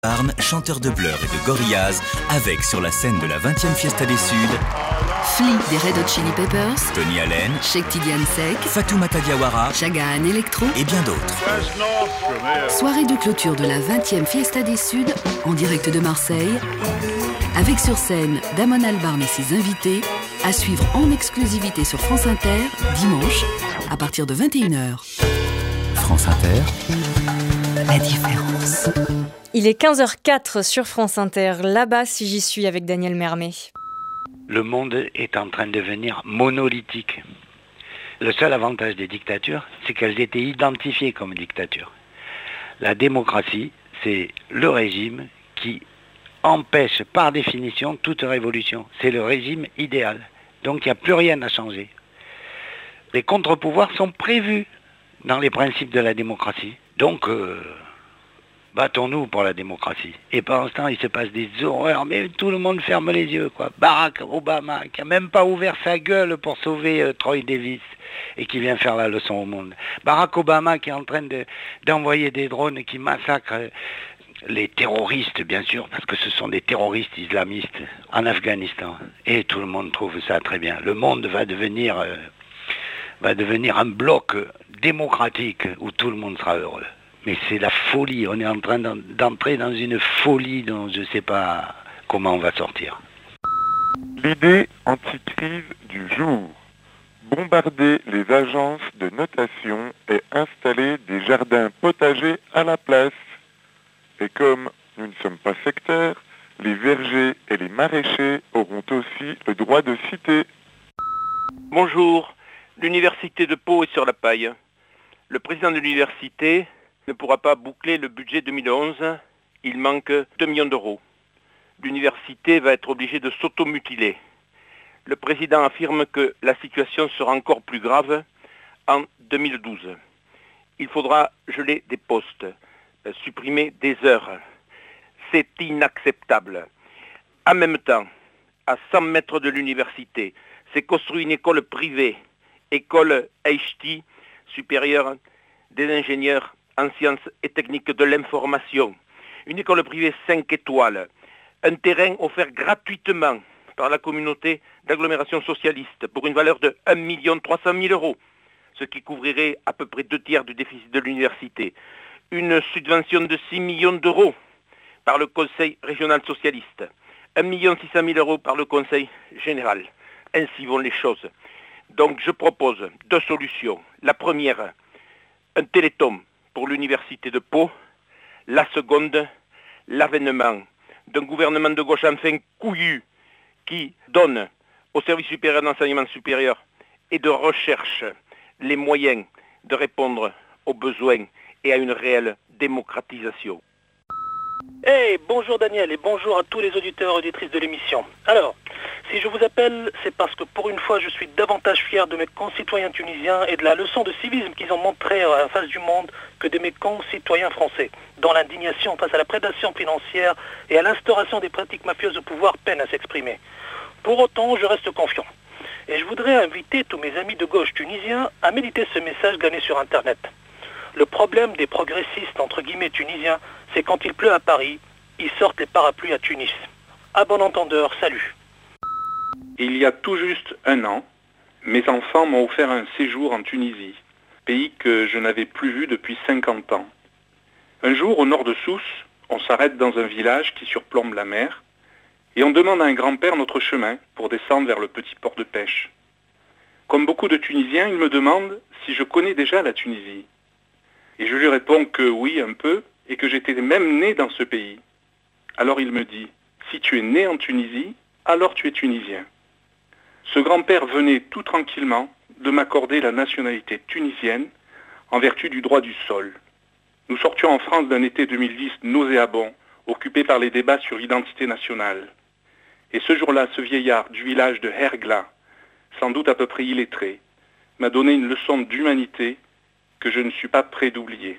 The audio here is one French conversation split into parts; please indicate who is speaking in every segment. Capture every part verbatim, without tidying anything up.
Speaker 1: Arne, chanteur de Blur et de Gorillaz, avec sur la scène de la vingtième Fiesta des Suds,
Speaker 2: Flea des Red Hot Chili Peppers,
Speaker 1: Tony Allen,
Speaker 2: Cheikh Tidiane Seck,
Speaker 1: Fatoumata Diawara,
Speaker 2: Chagahan Electro
Speaker 1: et bien d'autres.
Speaker 2: Soirée de clôture de la vingtième Fiesta des Suds, en direct de Marseille, avec sur scène Damon Albarn et ses invités, à suivre en exclusivité sur France Inter, dimanche, à partir de vingt et une heures.
Speaker 1: France Inter,
Speaker 2: la différence.
Speaker 3: Il est quinze heures quatre sur France Inter, là-bas si j'y suis avec Daniel Mermet.
Speaker 4: Le monde est en train de devenir monolithique. Le seul avantage des dictatures, c'est qu'elles étaient identifiées comme dictatures. La démocratie, c'est le régime qui empêche par définition toute révolution. C'est le régime idéal. Donc il n'y a plus rien à changer. Les contre-pouvoirs sont prévus dans les principes de la démocratie. Donc, euh, battons-nous pour la démocratie. Et pendant ce temps, il se passe des horreurs, mais tout le monde ferme les yeux, quoi. Barack Obama, qui n'a même pas ouvert sa gueule pour sauver euh, Troy Davis, et qui vient faire la leçon au monde. Barack Obama, qui est en train de, d'envoyer des drones qui massacrent euh, les terroristes, bien sûr, parce que ce sont des terroristes islamistes en Afghanistan. Et tout le monde trouve ça très bien. Le monde va devenir... Euh, va devenir un bloc démocratique où tout le monde sera heureux. Mais c'est la folie, on est en train d'entrer dans une folie dont je ne sais pas comment on va sortir.
Speaker 5: L'idée anti-crise du jour. Bombarder les agences de notation et installer des jardins potagers à la place. Et comme nous ne sommes pas sectaires, les vergers et les maraîchers auront aussi le droit de citer.
Speaker 6: Bonjour. L'université de Pau est sur la paille. Le président de l'université ne pourra pas boucler le budget deux mille onze. Il manque deux millions d'euros. L'université va être obligée de s'automutiler. Le président affirme que la situation sera encore plus grave en deux mille douze. Il faudra geler des postes, supprimer des heures. C'est inacceptable. En même temps, à cent mètres de l'université, c'est construit une école privée, école H T, supérieure des ingénieurs en sciences et techniques de l'information. Une école privée cinq étoiles. Un terrain offert gratuitement par la communauté d'agglomération socialiste pour une valeur de un million trois cent mille euros, ce qui couvrirait à peu près deux tiers du déficit de l'université. Une subvention de six millions d'euros par le Conseil régional socialiste. un million six cent mille euros par le Conseil général. Ainsi vont les choses. Donc je propose deux solutions. La première, un téléthon pour l'université de Pau. La seconde, l'avènement d'un gouvernement de gauche enfin couillu qui donne au service supérieur d'enseignement supérieur et de recherche les moyens de répondre aux besoins et à une réelle démocratisation.
Speaker 7: Hey, bonjour Daniel et bonjour à tous les auditeurs et auditrices de l'émission. Alors, si je vous appelle, c'est parce que pour une fois, je suis davantage fier de mes concitoyens tunisiens et de la leçon de civisme qu'ils ont montrée à la face du monde que de mes concitoyens français, dont l'indignation face à la prédation financière et à l'instauration des pratiques mafieuses au pouvoir peine à s'exprimer. Pour autant, je reste confiant. Et je voudrais inviter tous mes amis de gauche tunisiens à méditer ce message glané sur Internet. Le problème des progressistes, entre guillemets, tunisiens, c'est quand il pleut à Paris, ils sortent les parapluies à Tunis. À bon entendeur, salut.
Speaker 8: Il y a tout juste un an, mes enfants m'ont offert un séjour en Tunisie, pays que je n'avais plus vu depuis cinquante ans. Un jour, au nord de Sousse, on s'arrête dans un village qui surplombe la mer, et on demande à un grand-père notre chemin pour descendre vers le petit port de pêche. Comme beaucoup de Tunisiens, il me demande si je connais déjà la Tunisie. Et je lui réponds que oui, un peu, et que j'étais même né dans ce pays. Alors il me dit, si tu es né en Tunisie, alors tu es tunisien. Ce grand-père venait tout tranquillement de m'accorder la nationalité tunisienne en vertu du droit du sol. Nous sortions en France d'un été deux mille dix nauséabond, occupé par les débats sur l'identité nationale. Et ce jour-là, ce vieillard du village de Hergla, sans doute à peu près illettré, m'a donné une leçon d'humanité que je ne suis pas prêt d'oublier.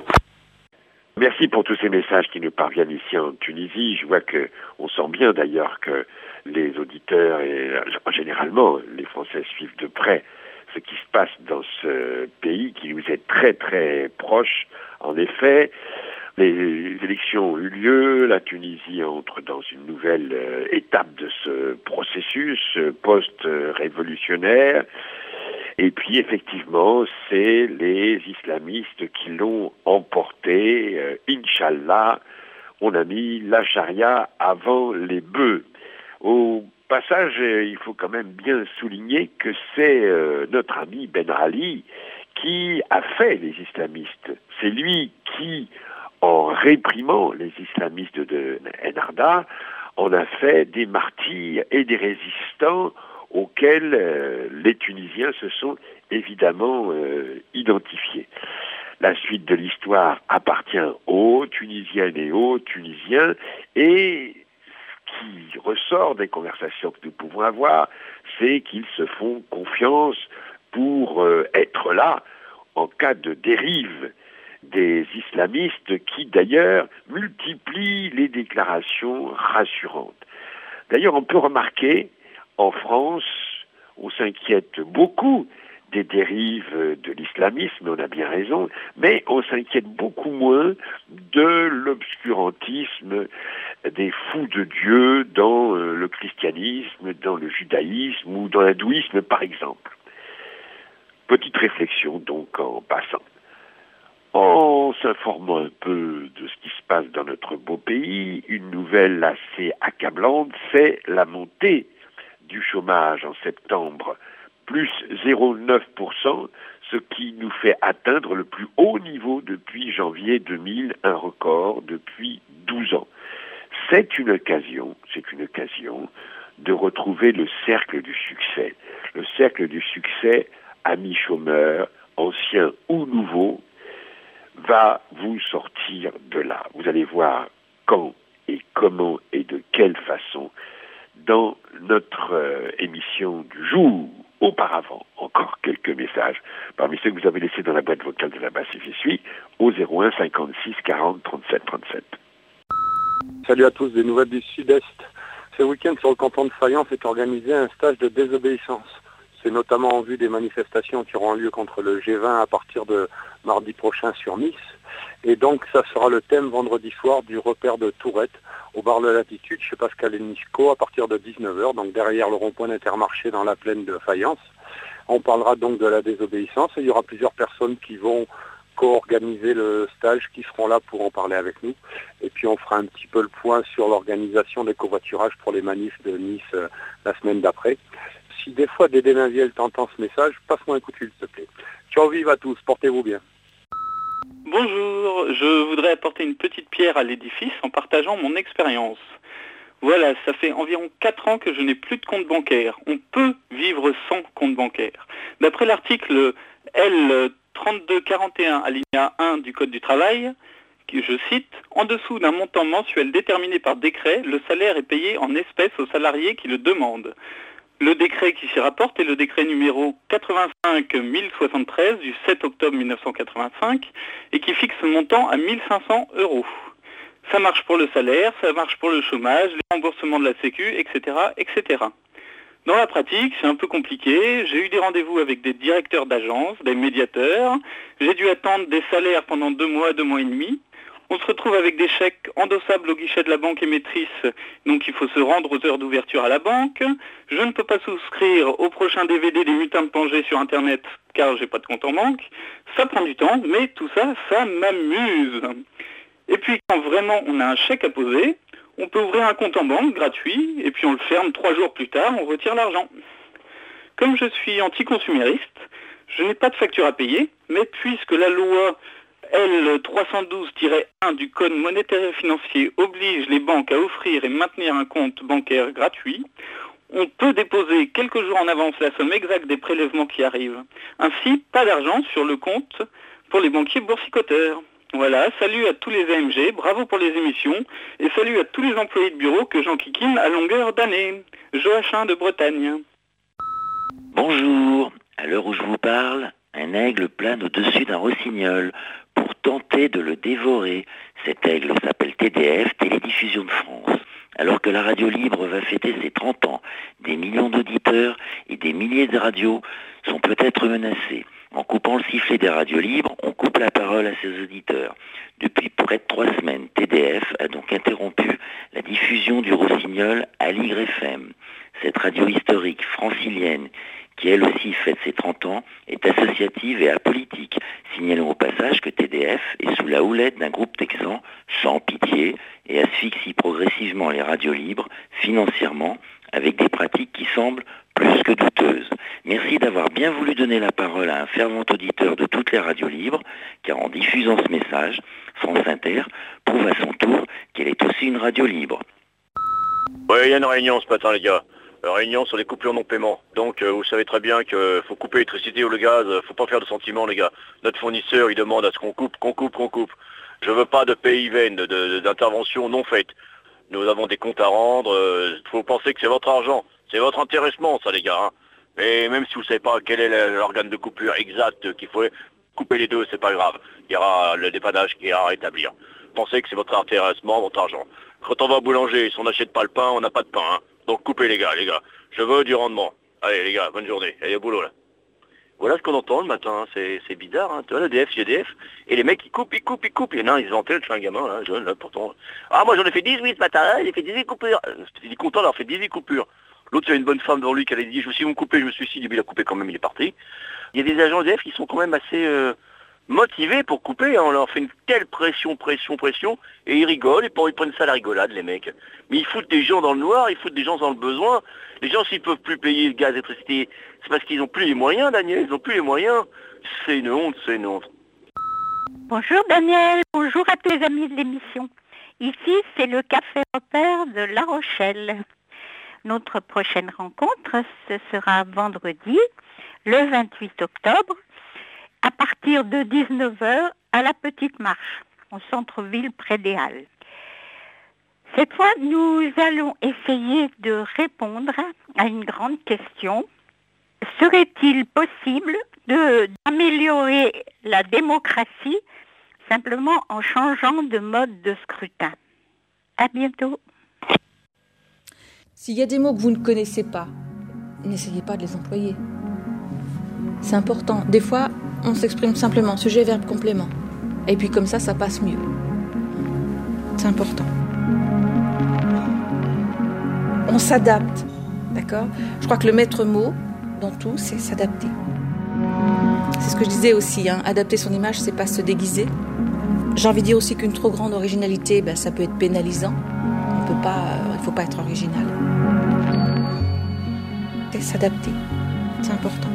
Speaker 9: Merci pour tous ces messages qui nous parviennent ici en Tunisie. Je vois que on sent bien d'ailleurs que les auditeurs et généralement les Français suivent de près ce qui se passe dans ce pays qui nous est très très proche. En effet, Les élections ont eu lieu, la Tunisie entre dans une nouvelle euh, étape de ce processus euh, post-révolutionnaire. Et puis effectivement, c'est les islamistes qui l'ont emporté. Euh, Inch'Allah, on a mis la charia avant les bœufs. Au passage, euh, il faut quand même bien souligner que c'est euh, notre ami Ben Ali qui a fait les islamistes. C'est lui qui, en réprimant les islamistes de Enarda, en a fait des martyrs et des résistants auxquels euh, les Tunisiens se sont évidemment euh, identifiés. La suite de l'histoire appartient aux Tunisiennes et aux Tunisiens, et ce qui ressort des conversations que nous pouvons avoir, c'est qu'ils se font confiance pour euh, être là en cas de dérive des islamistes qui d'ailleurs multiplient les déclarations rassurantes. D'ailleurs, on peut remarquer, en France, on s'inquiète beaucoup des dérives de l'islamisme, on a bien raison, mais on s'inquiète beaucoup moins de l'obscurantisme des fous de Dieu dans le christianisme, dans le judaïsme ou dans l'hindouisme, par exemple. Petite réflexion, donc, en passant. En s'informant un peu de ce qui se passe dans notre beau pays, une nouvelle assez accablante, c'est la montée du chômage en septembre, plus zéro virgule neuf pour cent, ce qui nous fait atteindre le plus haut niveau depuis janvier deux mille, un record depuis douze ans. C'est une occasion, c'est une occasion de retrouver le cercle du succès. Le cercle du succès, amis chômeurs, anciens ou nouveaux, va vous sortir de là. Vous allez voir quand et comment et de quelle façon dans notre euh, émission du jour. Auparavant, encore quelques messages parmi ceux que vous avez laissés dans la boîte vocale de la basse et j'y suis au zéro un cinquante-six quarante trente-sept trente-sept.
Speaker 10: Salut à tous, des nouvelles du Sud-Est. Ce week-end sur le canton de Fayence est organisé un stage de désobéissance. C'est notamment en vue des manifestations qui auront lieu contre le G vingt à partir de mardi prochain sur Nice. Et donc ça sera le thème vendredi soir du repère de Tourette au bar de Latitude chez Pascal et Nico à partir de dix-neuf heures, donc derrière le rond-point d'Intermarché dans la plaine de Fayence. On parlera donc de la désobéissance et il y aura plusieurs personnes qui vont co-organiser le stage qui seront là pour en parler avec nous. Et puis on fera un petit peu le point sur l'organisation des covoiturages pour les manifs de Nice euh, la semaine d'après. Si des fois Dédé Mainviel t'entend ce message, passe-moi un coup de fil s'il te plaît. Ciao, vive à tous, portez-vous bien.
Speaker 8: Bonjour, je voudrais apporter une petite pierre à l'édifice en partageant mon expérience. Voilà, ça fait environ quatre ans que je n'ai plus de compte bancaire. On peut vivre sans compte bancaire. D'après l'article L trente-deux quarante et un alinéa un du Code du travail, que je cite, « En dessous d'un montant mensuel déterminé par décret, le salaire est payé en espèces aux salariés qui le demandent. » Le décret qui s'y rapporte est le décret numéro quatre-vingt-cinq mille soixante-treize du sept octobre mille neuf cent quatre-vingt-cinq et qui fixe le montant à mille cinq cents euros. Ça marche pour le salaire, ça marche pour le chômage, les remboursements de la Sécu, et cetera, et cetera. Dans la pratique, c'est un peu compliqué. J'ai eu des rendez-vous avec des directeurs d'agence, des médiateurs. J'ai dû attendre des salaires pendant deux mois, deux mois et demi. On se retrouve avec des chèques endossables au guichet de la banque émettrice, donc il faut se rendre aux heures d'ouverture à la banque. Je ne peux pas souscrire au prochain D V D des Mutins de Pangée sur Internet, car j'ai pas de compte en banque. Ça prend du temps, mais tout ça, ça m'amuse. Et puis quand vraiment on a un chèque à poser, on peut ouvrir un compte en banque gratuit, et puis on le ferme trois jours plus tard, on retire l'argent. Comme je suis anticonsumériste, je n'ai pas de facture à payer, mais puisque la loi L trois cent douze tiret un du Code monétaire et financier oblige les banques à offrir et maintenir un compte bancaire gratuit, on peut déposer quelques jours en avance la somme exacte des prélèvements qui arrivent. Ainsi, pas d'argent sur le compte pour les banquiers boursicoteurs. Voilà, salut à tous les A M G, bravo pour les émissions, et salut à tous les employés de bureau que j'enquiquine à longueur d'année. Joachim de Bretagne.
Speaker 11: Bonjour, à l'heure où je vous parle, un aigle plane au-dessus d'un rossignol pour tenter de le dévorer. Cet aigle s'appelle T D F, Télédiffusion de France. Alors que la radio libre va fêter ses trente ans, des millions d'auditeurs et des milliers de radios sont peut-être menacés. En coupant le sifflet des radios libres, on coupe la parole à ses auditeurs. Depuis près de trois semaines, T D F a donc interrompu la diffusion du Rossignol à Ligre F M. Cette radio historique francilienne, qui elle aussi fête ses trente ans, est associative et apolitique. Signalons au passage que T D F est sous la houlette d'un groupe texan sans pitié et asphyxie progressivement les radios libres financièrement avec des pratiques qui semblent plus que douteuses. Merci d'avoir bien voulu donner la parole à un fervent auditeur de toutes les radios libres, car en diffusant ce message, France Inter prouve à son tour qu'elle est aussi une radio libre.
Speaker 12: Oui, il y a une réunion ce matin, les gars. Une réunion sur les coupures non-paiement. Donc, euh, vous savez très bien qu'il faut couper l'électricité ou le gaz. Faut pas faire de sentiments, les gars. Notre fournisseur, il demande à ce qu'on coupe, qu'on coupe, qu'on coupe. Je veux pas de P I V N, de, de, d'intervention non faite. Nous avons des comptes à rendre. Il euh, faut penser que c'est votre argent. C'est votre intéressement, ça, les gars. Hein. Et même si vous ne savez pas quel est l'organe de coupure exact qu'il faut couper les deux, c'est pas grave. Il y aura le dépannage qui ira à rétablir. Pensez que c'est votre intéressement, votre argent. Quand on va au boulanger, si on n'achète pas le pain, on n'a pas de pain. Hein. Donc coupez, les gars, les gars. Je veux du rendement. Allez, les gars, bonne journée. Allez au boulot, là. Voilà ce qu'on entend le matin. Hein. C'est, c'est bizarre, hein. Tu vois, le D F, G D F. Et les mecs, ils coupent, ils coupent, ils coupent. Il y en a un, ils vantaient, je suis un gamin, là, jeune, là, pourtant. Ah, moi, j'en ai fait dix-huit ce matin, hein. J'ai fait dix-huit coupures. J'étais content d'avoir fait dix-huit coupures. L'autre, il y a une bonne femme devant lui qui avait dit, je me suis dit, vous me coupez, je me suis dit, il a coupé quand même, il est parti. Il y a des agents D F qui sont quand même assez euh, motivés pour couper. Hein. On leur fait une telle pression, pression, pression, et ils rigolent, et ils prennent ça à la rigolade, les mecs. Mais ils foutent des gens dans le noir, ils foutent des gens dans le besoin. Les gens, s'ils peuvent plus payer le gaz, l'électricité, c'est parce qu'ils n'ont plus les moyens, Daniel, ils n'ont plus les moyens. C'est une honte, c'est une honte.
Speaker 13: Bonjour Daniel, bonjour à tous les amis de l'émission. Ici, c'est le Café Repère de La Rochelle. Notre prochaine rencontre, ce sera vendredi, le vingt-huit octobre, à partir de dix-neuf heures à la Petite Marche, au centre-ville près des Halles. Cette fois, nous allons essayer de répondre à une grande question. Serait-il possible de, d'améliorer la démocratie simplement en changeant de mode de scrutin? À bientôt.
Speaker 14: S'il y a des mots que vous ne connaissez pas, n'essayez pas de les employer. C'est important. Des fois, on s'exprime simplement, sujet, verbe, complément. Et puis comme ça, ça passe mieux. C'est important. On s'adapte, d'accord ? Je crois que le maître mot dans tout, c'est s'adapter. C'est ce que je disais aussi, hein. Adapter son image, c'est pas se déguiser. J'ai envie de dire aussi qu'une trop grande originalité, ben, ça peut être pénalisant. On peut pas, euh, il faut pas être original. C'est s'adapter, c'est important.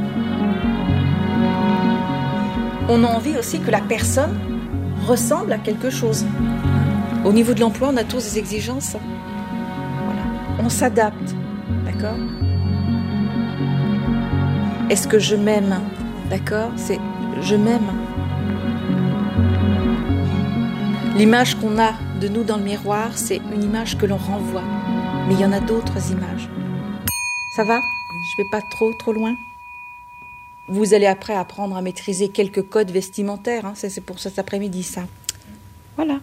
Speaker 14: On a envie aussi que la personne ressemble à quelque chose. Au niveau de l'emploi, on a tous des exigences. Voilà. On s'adapte, d'accord ? Est-ce que je m'aime ? D'accord ? C'est je m'aime. L'image qu'on a de nous dans le miroir, c'est une image que l'on renvoie. Mais il y en a d'autres images. Ça va ? Je vais pas trop, trop loin ? Vous allez après apprendre à maîtriser quelques codes vestimentaires. Hein. C'est, c'est pour cet après-midi, ça. Voilà.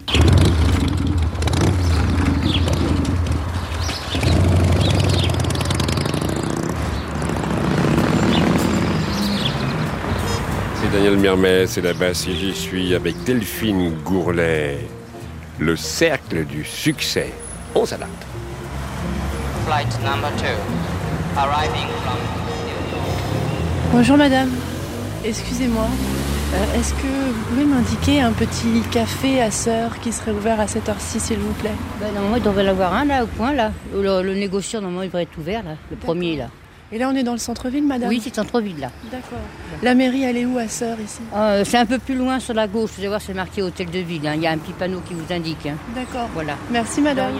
Speaker 15: C'est Daniel Mermet, c'est là-bas si j'y suis avec Delphine Gourlet. Le cercle du succès. On s'adapte.
Speaker 16: Flight number two, arriving from...
Speaker 17: Bonjour madame, excusez-moi, euh, est-ce que vous pouvez m'indiquer un petit café à Sœur qui serait ouvert à cette heure-ci s'il vous plaît ?
Speaker 18: Ben, normalement il devrait y en avoir un là au coin là, le, le négociant normalement il devrait être ouvert là, le D'accord. premier là.
Speaker 17: Et là on est dans le centre-ville madame ?
Speaker 18: Oui c'est le centre-ville là.
Speaker 17: D'accord. La mairie elle est où à Sœur ici ?
Speaker 18: euh, C'est un peu plus loin sur la gauche, vous allez voir c'est marqué Hôtel de Ville, hein. Il y a un petit panneau qui vous indique. Hein.
Speaker 17: D'accord.
Speaker 18: Voilà.
Speaker 17: Merci madame.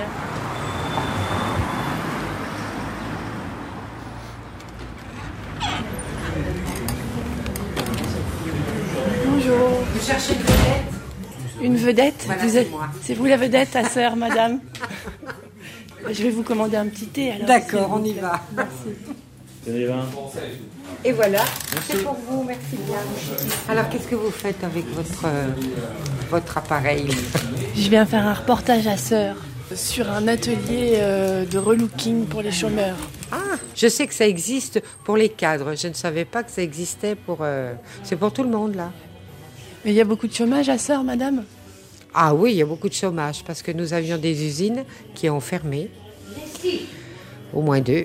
Speaker 17: Bonjour.
Speaker 19: Vous cherchez une vedette ?
Speaker 17: Une vedette ?
Speaker 19: Voilà,
Speaker 17: vous
Speaker 19: c'est
Speaker 17: êtes...
Speaker 19: moi.
Speaker 17: C'est vous la vedette, à Sœur, madame ? Je vais vous commander un petit thé alors.
Speaker 19: D'accord, on y va.
Speaker 17: Merci.
Speaker 19: Et voilà, c'est pour vous, merci bien. Alors, qu'est-ce que vous faites avec votre, euh, votre appareil ?
Speaker 17: Je viens faire un reportage à Sœur sur un atelier euh, de relooking pour les chômeurs.
Speaker 19: Ah, je sais que ça existe pour les cadres. Je ne savais pas que ça existait pour... Euh... C'est pour tout le monde, là.
Speaker 17: Mais il y a beaucoup de chômage à Sœurs, madame ?
Speaker 19: Ah oui, il y a beaucoup de chômage parce que nous avions des usines qui ont fermé. Au moins deux.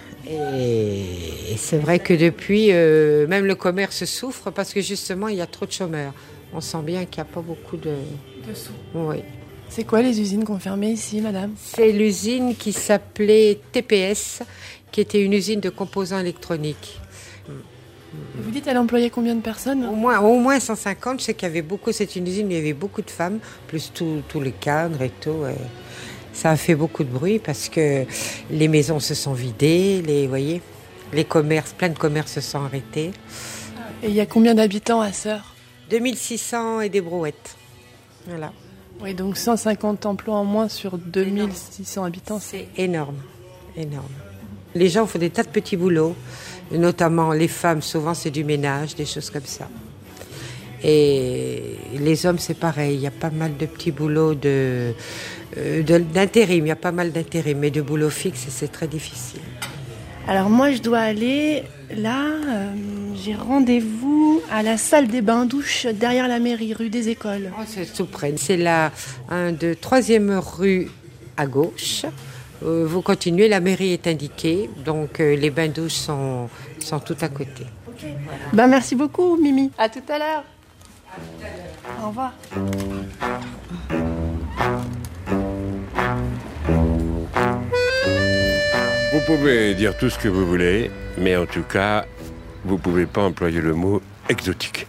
Speaker 19: Et c'est vrai que depuis, euh, même le commerce souffre parce que justement, il y a trop de chômeurs. On sent bien qu'il n'y a pas beaucoup de...
Speaker 17: De sous.
Speaker 19: Oui.
Speaker 17: C'est quoi les usines qu'on fermait ici, madame ?
Speaker 19: C'est l'usine qui s'appelait T P S, qui était une usine de composants électroniques.
Speaker 17: Vous dites, elle employait combien de personnes ?
Speaker 19: Au moins, au moins cent cinquante. Je sais qu'il y avait beaucoup, c'est une usine où il y avait beaucoup de femmes, plus tous les cadres et tout. Et ça a fait beaucoup de bruit parce que les maisons se sont vidées, les, voyez, les commerces, plein de commerces se sont arrêtés.
Speaker 17: Et il y a combien d'habitants à Sœurs ?
Speaker 19: deux mille six cents et des brouettes. Voilà.
Speaker 17: Oui, donc cent cinquante emplois en moins sur deux mille six cents habitants.
Speaker 19: C'est énorme, énorme. Les gens font des tas de petits boulots, notamment les femmes, souvent c'est du ménage, des choses comme ça. Et les hommes, c'est pareil, il y a pas mal de petits boulots de, de, d'intérim, il y a pas mal d'intérim, mais de boulot fixe, c'est très difficile.
Speaker 17: Alors moi, je dois aller, là, euh, j'ai rendez-vous à la salle des bains-douches derrière la mairie, rue des Écoles.
Speaker 19: Oh, c'est tout près. C'est la un, de troisième rue à gauche. Euh, vous continuez, la mairie est indiquée, donc euh, les bains-douches sont, sont tout à côté.
Speaker 17: Okay. Voilà. Ben, merci beaucoup, Mimi. À tout à l'heure. À tout à l'heure. Au revoir.
Speaker 15: Vous pouvez dire tout ce que vous voulez, mais en tout cas, vous ne pouvez pas employer le mot exotique.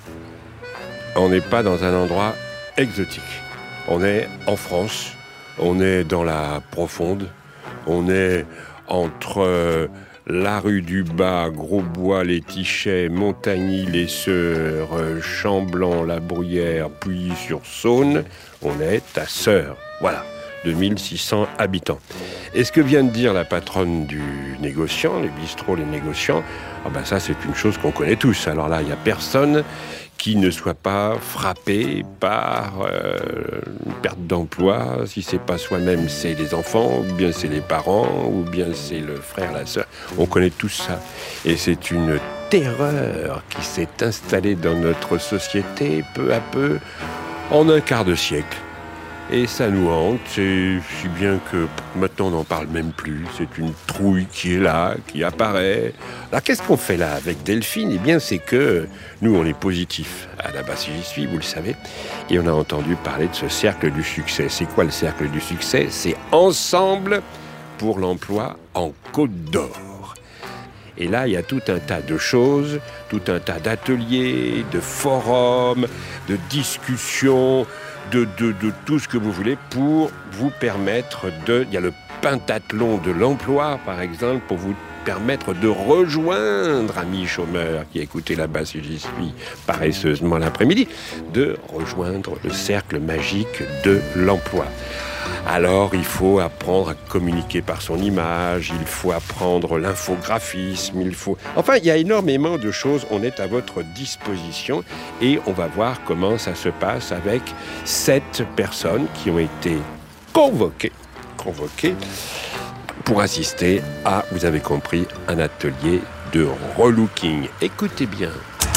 Speaker 15: On n'est pas dans un endroit exotique. On est en France, on est dans la profonde, on est entre euh, la rue du Bas, Grosbois, les Tichets, Montagny, les Sœurs, euh, Chamblanc, la Bruyère, Pouilly-sur-Saône. On est à Sœurs. Voilà. deux mille six cents habitants. Et ce que vient de dire la patronne du négociant, les bistrots, les négociants, ah ben ça c'est une chose qu'on connaît tous. Alors là, il n'y a personne qui ne soit pas frappé par euh, une perte d'emploi. Si c'est pas soi-même, c'est les enfants, ou bien c'est les parents, ou bien c'est le frère, la sœur. On connaît tout ça. Et c'est une terreur qui s'est installée dans notre société peu à peu en un quart de siècle. Et ça nous hante, c'est si bien que maintenant on n'en parle même plus. C'est une trouille qui est là, qui apparaît. Alors qu'est-ce qu'on fait là avec Delphine ? Eh bien c'est que nous on est positifs à la base si j'y suis, vous le savez. Et on a entendu parler de ce cercle du succès. C'est quoi le cercle du succès ? C'est Ensemble pour l'emploi en Côte d'Or. Et là, il y a tout un tas de choses, tout un tas d'ateliers, de forums, de discussions, De, de, de tout ce que vous voulez pour vous permettre de... Il y a le pentathlon de l'emploi, par exemple, pour vous permettre de rejoindre, amis chômeurs qui écoutez là-bas si j'y suis paresseusement l'après-midi, de rejoindre le cercle magique de l'emploi. Alors, il faut apprendre à communiquer par son image, il faut apprendre l'infographisme, il faut... Enfin, il y a énormément de choses, on est à votre disposition et on va voir comment ça se passe avec sept personnes qui ont été convoquées, convoquées pour assister à, vous avez compris, un atelier de relooking. Écoutez bien.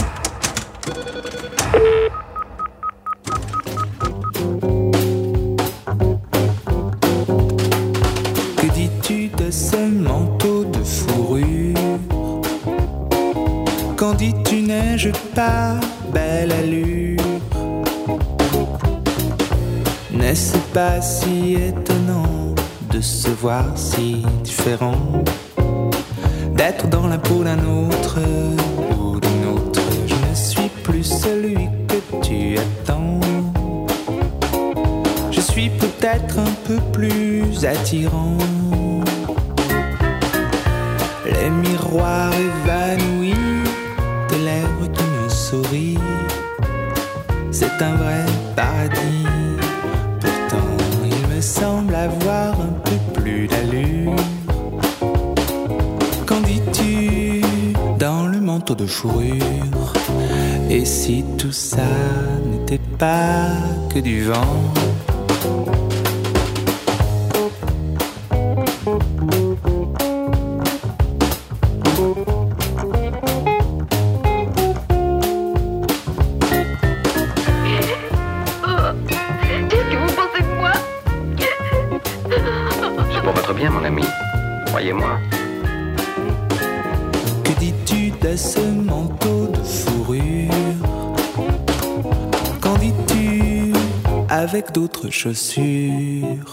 Speaker 20: Ce manteau de fourrure, quand dis-tu n'ai-je pas belle allure? N'est-ce pas si étonnant de se voir si différent, d'être dans la peau d'un autre ou d'une autre? Je ne suis plus celui que tu attends, je suis peut-être un peu plus attirant. Les miroirs évanouis, tes lèvres qui me sourient, c'est un vrai paradis. Pourtant, il me semble avoir un peu plus d'allure. Qu'en dis-tu dans le manteau de fourrure? Et si tout ça n'était pas que du vent?
Speaker 21: pour votre bien, mon ami. Croyez-moi.
Speaker 20: Que dis-tu de ce manteau de fourrure? Qu'en dis-tu avec d'autres chaussures?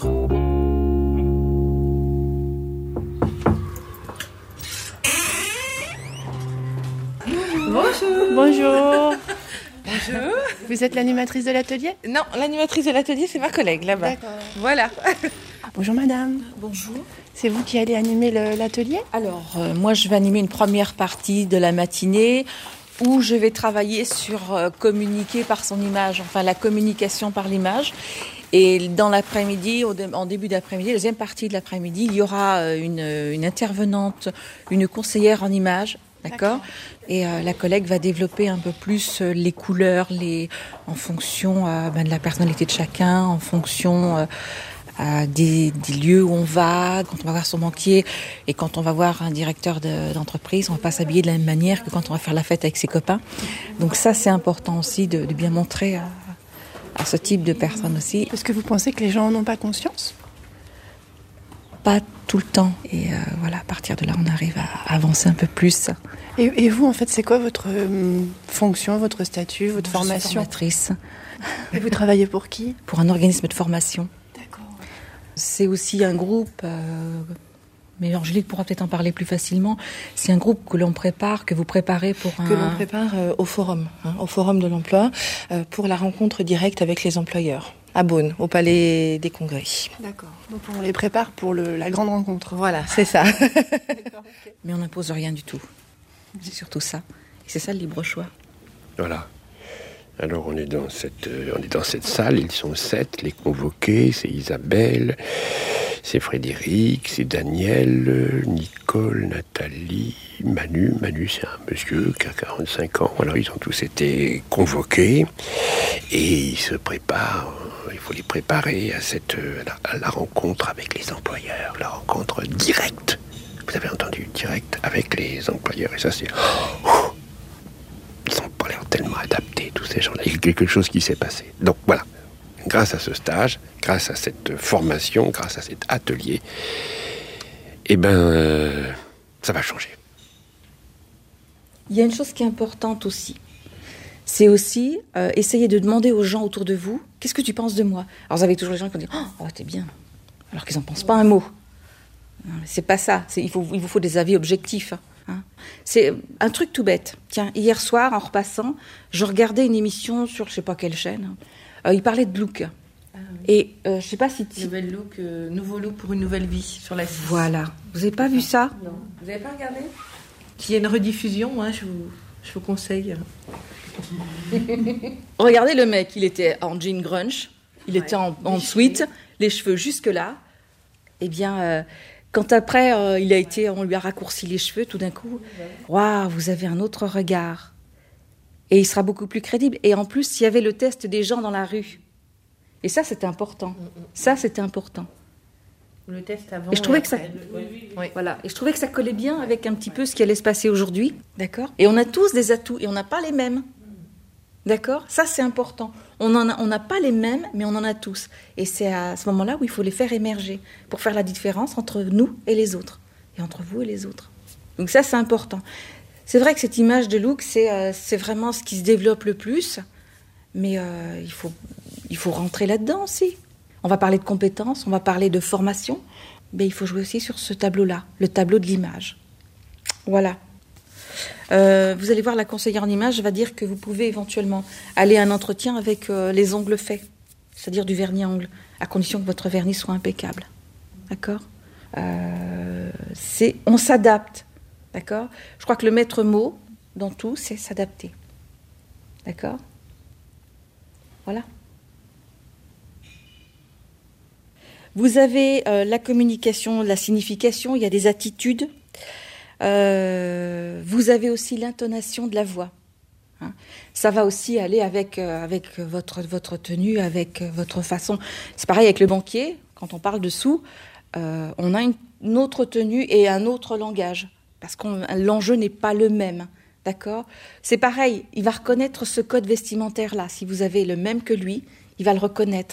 Speaker 17: Bonjour. Bonjour. Bonjour. Vous êtes l'animatrice de l'atelier?
Speaker 22: Non, l'animatrice de l'atelier, c'est ma collègue là-bas.
Speaker 17: D'accord.
Speaker 22: Voilà.
Speaker 17: Bonjour madame.
Speaker 22: Bonjour.
Speaker 17: C'est vous qui allez animer le- l'atelier?
Speaker 22: Alors, euh, moi, je vais animer une première partie de la matinée où je vais travailler sur euh, communiquer par son image, enfin la communication par l'image. Et dans l'après-midi, au dé- en début d'après-midi, la deuxième partie de l'après-midi, il y aura euh, une, une intervenante, une conseillère en image. D'accord. Et euh, la collègue va développer un peu plus euh, les couleurs, les en fonction euh, ben, de la personnalité de chacun, en fonction euh, euh, des, des lieux où on va, quand on va voir son banquier et quand on va voir un directeur de, d'entreprise, on va pas s'habiller de la même manière que quand on va faire la fête avec ses copains. Donc ça, c'est important aussi de, de bien montrer à, à ce type de personnes aussi.
Speaker 17: Est-ce que vous pensez que les gens n'en ont pas conscience?
Speaker 22: Pas tout le temps. Et euh, voilà, à partir de là, on arrive à avancer un peu plus.
Speaker 17: Et, et vous, en fait, c'est quoi votre euh, fonction, votre statut, votre
Speaker 22: Moi, je suis
Speaker 17: formation?
Speaker 22: formatrice.
Speaker 17: Et vous travaillez pour qui?
Speaker 22: Pour un organisme de formation.
Speaker 17: D'accord.
Speaker 22: C'est aussi un groupe, euh, mais Angélique pourra peut-être en parler plus facilement. C'est un groupe que l'on prépare, que vous préparez pour un...
Speaker 23: Que l'on prépare euh, au forum, hein, au forum de l'emploi, euh, pour la rencontre directe avec les employeurs, à Beaune, au Palais des Congrès.
Speaker 17: D'accord. Donc on les prépare pour le, la grande rencontre.
Speaker 23: Voilà, c'est ça.
Speaker 22: Mais on n'impose rien du tout. C'est surtout ça. Et c'est ça le libre choix.
Speaker 15: Voilà. Alors on est dans cette, euh, on est dans cette salle, ils sont sept, les convoqués, c'est Isabelle, c'est Frédéric, c'est Daniel, euh, Nicole, Nathalie, Manu. Manu, c'est un monsieur qui a quarante-cinq ans. Alors ils ont tous été convoqués et ils se préparent, euh, il faut les préparer à, cette, euh, à, la, à la rencontre avec les employeurs, la rencontre directe. Vous avez entendu, direct avec les employeurs. Et ça, c'est... Oh, ils n'ont pas l'air tellement adaptés, tous ces gens-là. Il y a quelque chose qui s'est passé. Donc voilà, grâce à ce stage, grâce à cette formation, grâce à cet atelier, eh ben, euh, ça va changer.
Speaker 22: Il y a une chose qui est importante aussi. C'est aussi euh, essayer de demander aux gens autour de vous, qu'est-ce que tu penses de moi? Alors vous avez toujours les gens qui vont dire, oh, t'es bien, alors qu'ils n'en pensent pas un mot. Non, mais c'est pas ça. C'est, il, faut, il vous faut des avis objectifs. Hein. C'est un truc tout bête. Tiens, hier soir, en repassant, je regardais une émission sur je sais pas quelle chaîne. Euh, il parlait de look. Ah, oui. Et euh, je sais pas si... T-
Speaker 23: Nouvelle look, euh, nouveau look pour une nouvelle vie sur la six.
Speaker 22: Voilà. Vous avez pas vu ça?
Speaker 23: Non. Vous avez pas regardé? S'il y a une rediffusion, hein, je, vous, je vous conseille.
Speaker 22: Regardez le mec, il était en jean grunge, il
Speaker 23: ouais.
Speaker 22: était en, en sweat, les cheveux jusque-là. Eh bien... Euh, Quand après, euh, il a été, on lui a raccourci les cheveux, tout d'un coup, waouh, vous avez un autre regard. Et il sera beaucoup plus crédible. Et en plus, il y avait le test des gens dans la rue. Et ça, c'était important. Ça, c'était important.
Speaker 23: Le test avant.
Speaker 22: Et je trouvais que ça,
Speaker 23: oui, oui.
Speaker 22: voilà. Et je trouvais que ça collait bien avec un petit peu ce qui allait se passer aujourd'hui, d'accord. Et on a tous des atouts et on n'a pas les mêmes, d'accord. Ça, c'est important. On en a, on n'a pas les mêmes, mais on en a tous. Et c'est à ce moment-là où il faut les faire émerger pour faire la différence entre nous et les autres, et entre vous et les autres. Donc ça, c'est important. C'est vrai que cette image de look, c'est, euh, c'est vraiment ce qui se développe le plus, mais euh, il faut, il faut rentrer là-dedans aussi. On va parler de compétences, on va parler de formation, mais il faut jouer aussi sur ce tableau-là, le tableau de l'image. Voilà. Euh, vous allez voir, la conseillère en image va dire que vous pouvez éventuellement aller à un entretien avec euh, les ongles faits, c'est-à-dire du vernis à ongles, à condition que votre vernis soit impeccable. D'accord ? euh, c'est, on s'adapte. D'accord ? Je crois que le maître mot dans tout, c'est s'adapter. D'accord ? Voilà. Vous avez euh, la communication, la signification, il y a des attitudes. Euh, vous avez aussi l'intonation de la voix. Hein. Ça va aussi aller avec, euh, avec votre, votre tenue, avec votre façon. C'est pareil avec le banquier, quand on parle de sous, euh, on a une, une autre tenue et un autre langage, parce que l'enjeu n'est pas le même. D'accord ? C'est pareil, il va reconnaître ce code vestimentaire-là. Si vous avez le même que lui, il va le reconnaître.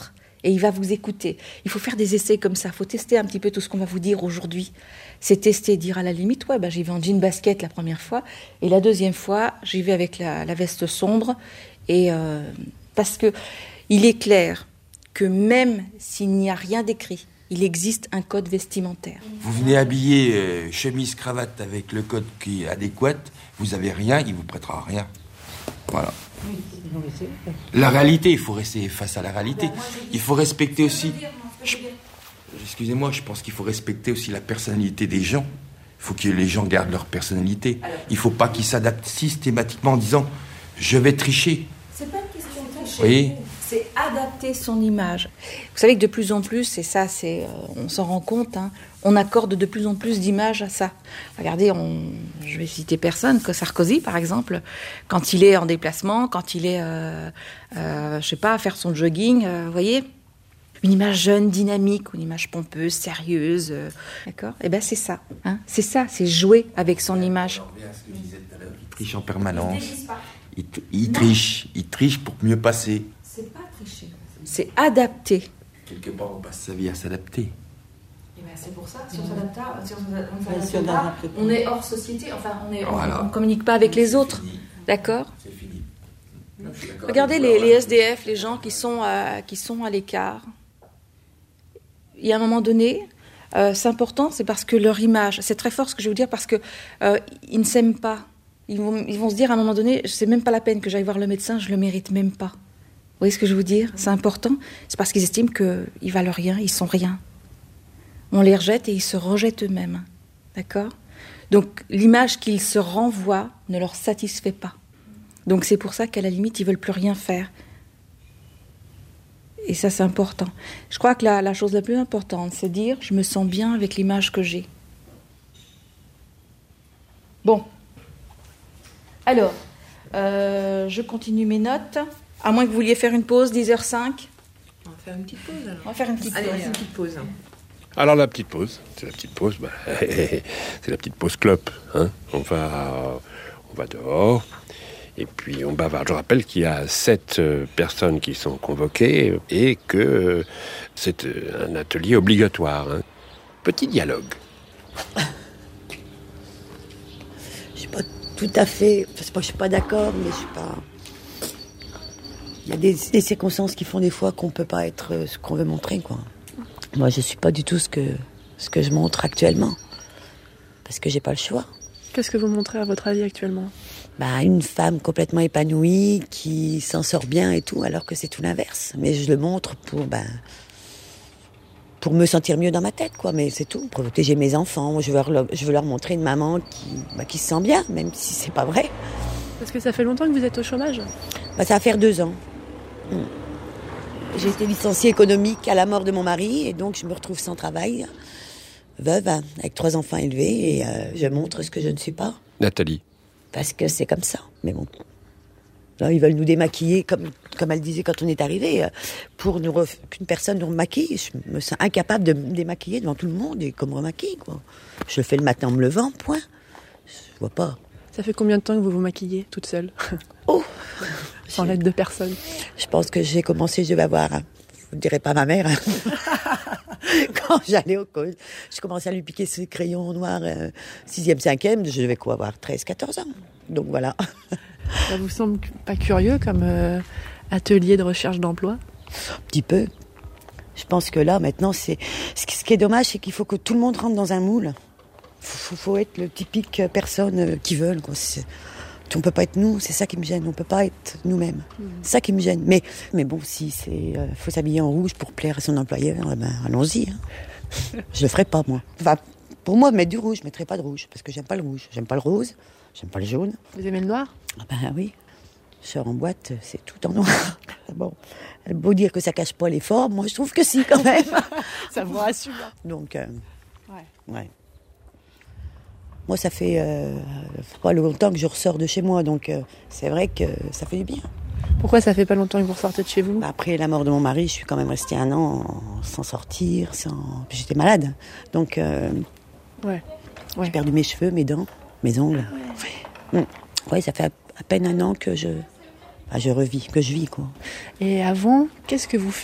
Speaker 22: Et il va vous écouter. Il faut faire des essais comme ça. Il faut tester un petit peu tout ce qu'on va vous dire aujourd'hui. C'est tester, dire à la limite, ouais, bah, j'y vais en jean basket la première fois. Et la deuxième fois, j'y vais avec la, la veste sombre. Et euh, parce que il est clair que même s'il n'y a rien d'écrit, il existe un code vestimentaire.
Speaker 1: Vous venez habiller euh, chemise, cravate avec le code qui est adéquat, vous avez rien, il vous prêtera rien. Voilà. La réalité, il faut rester face à la réalité. Il faut respecter aussi... Je, excusez-moi, je pense qu'il faut respecter aussi la personnalité des gens. Il faut que les gens gardent leur personnalité. Il ne faut pas qu'ils s'adaptent systématiquement en disant « je vais tricher ».
Speaker 22: C'est pas une question de tricher.
Speaker 1: Oui.
Speaker 22: C'est adapter son image. Vous savez que de plus en plus, et ça, c'est, euh, on s'en rend compte, hein, on accorde de plus en plus d'images à ça. Regardez, on, je vais citer personne, que Sarkozy, par exemple, quand il est en déplacement, quand il est, euh, euh, je sais pas, à faire son jogging, euh, vous voyez, une image jeune, dynamique, une image pompeuse, sérieuse, euh, d'accord ? Eh ben c'est ça, hein, c'est ça, c'est jouer avec son image.
Speaker 1: Il triche en permanence. Il, il triche, il triche pour mieux passer.
Speaker 22: C'est pas tricher, c'est adapter.
Speaker 1: Quelque part, on passe sa vie à s'adapter.
Speaker 22: Et ben c'est pour ça, si on s'adapte pas, si on s'adapte pas, on est hors société, enfin on est,
Speaker 1: voilà.
Speaker 22: on, on communique pas avec les autres, d'accord ?
Speaker 1: C'est fini.
Speaker 22: Regardez les, les S D F, les gens qui sont à, qui sont à l'écart. Il y a un moment donné, euh, c'est important, c'est parce que leur image, c'est très fort ce que je veux dire, parce que euh, ils ne s'aiment pas. Ils vont, ils vont se dire à un moment donné, c'est même pas la peine que j'aille voir le médecin, je le mérite même pas. Vous voyez ce que je veux dire ? C'est important. C'est parce qu'ils estiment qu'ils valent rien, ils sont rien. On les rejette et ils se rejettent eux-mêmes. D'accord ? Donc l'image qu'ils se renvoient ne leur satisfait pas. Donc c'est pour ça qu'à la limite, ils veulent plus rien faire. Et ça, c'est important. Je crois que la, la chose la plus importante, c'est dire, je me sens bien avec l'image que j'ai. Bon. Alors, euh, je continue mes notes. À moins que vous vouliez faire une pause, dix heures cinq.
Speaker 19: On va faire une petite pause alors.
Speaker 22: On va faire une petite
Speaker 19: Allez,
Speaker 22: pause.
Speaker 19: une petite pause.
Speaker 15: Alors la petite pause, c'est la petite pause, bah, c'est la petite pause clope. Hein. On va, on va dehors et puis on bavarde. Je rappelle qu'il y a sept euh, personnes qui sont convoquées et que euh, c'est euh, un atelier obligatoire. Hein. Petit dialogue.
Speaker 2: Je suis pas tout à fait, c'est pas que je suis pas d'accord, mais je suis pas. Il y a des, des circonstances qui font des fois qu'on peut pas être ce qu'on veut montrer, quoi. Moi, je suis pas du tout ce que, ce que je montre actuellement. Parce que j'ai pas le choix.
Speaker 17: Qu'est-ce que vous montrez à votre avis actuellement ?
Speaker 2: Bah, une femme complètement épanouie, qui s'en sort bien et tout, alors que c'est tout l'inverse. Mais je le montre pour, ben, pour me sentir mieux dans ma tête, quoi. Mais c'est tout, pour protéger mes enfants. Je veux leur, je veux leur montrer une maman qui, bah, qui se sent bien, même si c'est pas vrai.
Speaker 17: Parce que ça fait longtemps que vous êtes au chômage ?
Speaker 2: Bah, ça va faire deux ans. Mmh. J'ai été licenciée économique à la mort de mon mari et donc je me retrouve sans travail, veuve, avec trois enfants élevés et euh, je montre ce que je ne suis pas.
Speaker 15: Nathalie.
Speaker 2: Parce que c'est comme ça, mais bon. Là, ils veulent nous démaquiller, comme, comme elle disait quand on est arrivé, pour nous ref... qu'une personne nous remaquille. Je me sens incapable de me démaquiller devant tout le monde et qu'on me remaquille, quoi. Je le fais le matin en me levant, point. Je vois pas.
Speaker 17: Ça fait combien de temps que vous vous maquillez toute seule ?
Speaker 2: Oh
Speaker 17: Sans l'aide de personne.
Speaker 2: Je pense que j'ai commencé, je vais avoir, hein, je ne dirai pas ma mère, hein. Quand j'allais au collège, je commençais à lui piquer ses crayons noirs, euh, sixième, cinquième, je devais quoi avoir treize, quatorze ans. Donc voilà.
Speaker 17: Ça vous semble pas curieux comme euh, atelier de recherche d'emploi ?
Speaker 2: Un petit peu. Je pense que là, maintenant, c'est ce qui est dommage, c'est qu'il faut que tout le monde rentre dans un moule. Faut, faut être le typique personne qui veulent, quoi. C'est... On peut pas être nous, c'est ça qui me gêne. On peut pas être nous-mêmes. Mmh. C'est ça qui me gêne. Mais, mais bon, si c'est, euh, faut s'habiller en rouge pour plaire à son employeur, eh ben, allons-y. Hein. Je le ferai pas, moi. Enfin, pour moi, mettre du rouge, je mettrai pas de rouge. Parce que j'aime pas le rouge. J'aime pas le rose. J'aime pas le jaune.
Speaker 17: Vous aimez le noir ?
Speaker 2: Ah ben oui. Je sors en boîte, c'est tout en noir. Bon, elle a beau dire que ça cache pas les formes, moi je trouve que si, quand même.
Speaker 17: Ça vous rassure.
Speaker 2: Donc, euh,
Speaker 17: ouais.
Speaker 2: ouais. Moi, ça fait euh, pas longtemps que je ressors de chez moi, donc euh, c'est vrai que ça fait du bien.
Speaker 17: Pourquoi ça fait pas longtemps que vous ressortez de chez vous ?
Speaker 2: Bah, après la mort de mon mari, je suis quand même restée un an sans sortir, sans... Puis j'étais malade. Donc, euh,
Speaker 17: ouais. Ouais.
Speaker 2: J'ai perdu mes cheveux, mes dents, mes ongles. Ouais, ouais. Ouais, ça fait à peine un an que je, bah, je revis, que je vis, quoi.
Speaker 17: Et avant, qu'est-ce que vous faisiez ?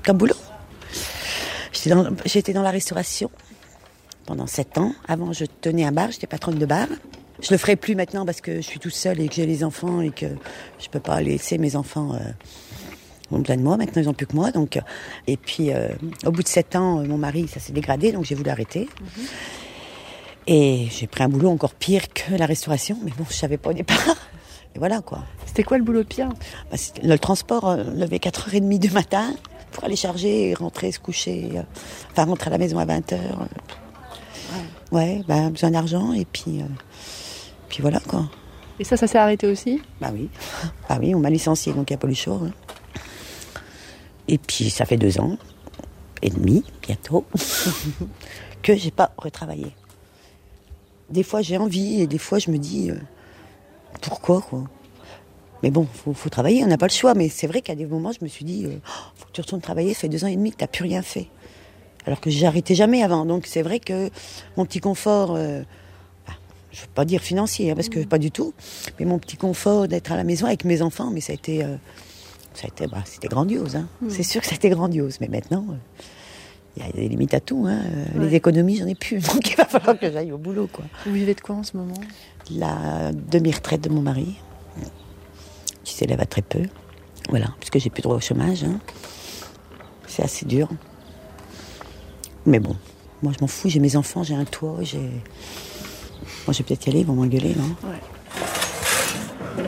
Speaker 2: Comme boulot. J'étais dans, j'étais dans la restauration pendant sept ans. Avant, je tenais un bar, j'étais patronne de bar. Je le ferai plus maintenant parce que je suis toute seule et que j'ai les enfants et que je peux pas laisser mes enfants euh, plein de moi. Maintenant, ils n'ont plus que moi. Donc, et puis, euh, au bout de sept ans, mon mari, ça s'est dégradé, donc j'ai voulu arrêter. Mm-hmm. Et j'ai pris un boulot encore pire que la restauration, mais bon, je savais pas au départ. Et voilà, quoi.
Speaker 17: C'était quoi le boulot pire?
Speaker 2: Bah, le transport, euh, lever quatre heures trente du matin pour aller charger et rentrer, se coucher. Euh, enfin, rentrer à la maison à vingt heures. Euh, ouais, ouais bah, besoin d'argent et puis, euh, puis voilà, quoi.
Speaker 17: Et ça, ça s'est arrêté aussi?
Speaker 2: Bah oui. Bah oui, on m'a licencié, donc il n'y a pas eu chaud. Hein. Et puis, ça fait deux ans et demi, bientôt, que j'ai pas retravaillé. Des fois, j'ai envie et des fois, je me dis... Euh, pourquoi, quoi. Mais bon, il faut, faut travailler, on n'a pas le choix. Mais c'est vrai qu'à des moments, je me suis dit, il euh, faut que tu retournes travailler, ça fait deux ans et demi que tu n'as plus rien fait. Alors que j'arrêtais jamais avant. Donc c'est vrai que mon petit confort, euh, bah, je ne veux pas dire financier, hein, parce que pas du tout, mais mon petit confort d'être à la maison avec mes enfants, mais ça a été, euh, ça a été bah, c'était grandiose. Hein. Mmh. C'est sûr que c'était grandiose. Mais maintenant, il euh, y a des limites à tout. Hein. Ouais. Les économies, j'en ai plus. Donc il va falloir que j'aille au boulot, quoi.
Speaker 17: Vous vivez de quoi en ce moment?
Speaker 2: La demi-retraite de mon mari, qui s'élève à très peu. Voilà, puisque j'ai plus droit au chômage. Hein. C'est assez dur. Mais bon, moi je m'en fous, j'ai mes enfants, j'ai un toit, j'ai... Moi je vais peut-être y aller, ils vont m'engueuler, non?
Speaker 17: Ouais.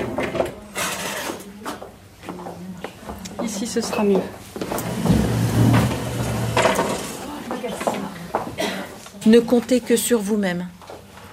Speaker 17: Ici, ce sera mieux.
Speaker 22: Ne comptez que sur vous-même. D'accord ?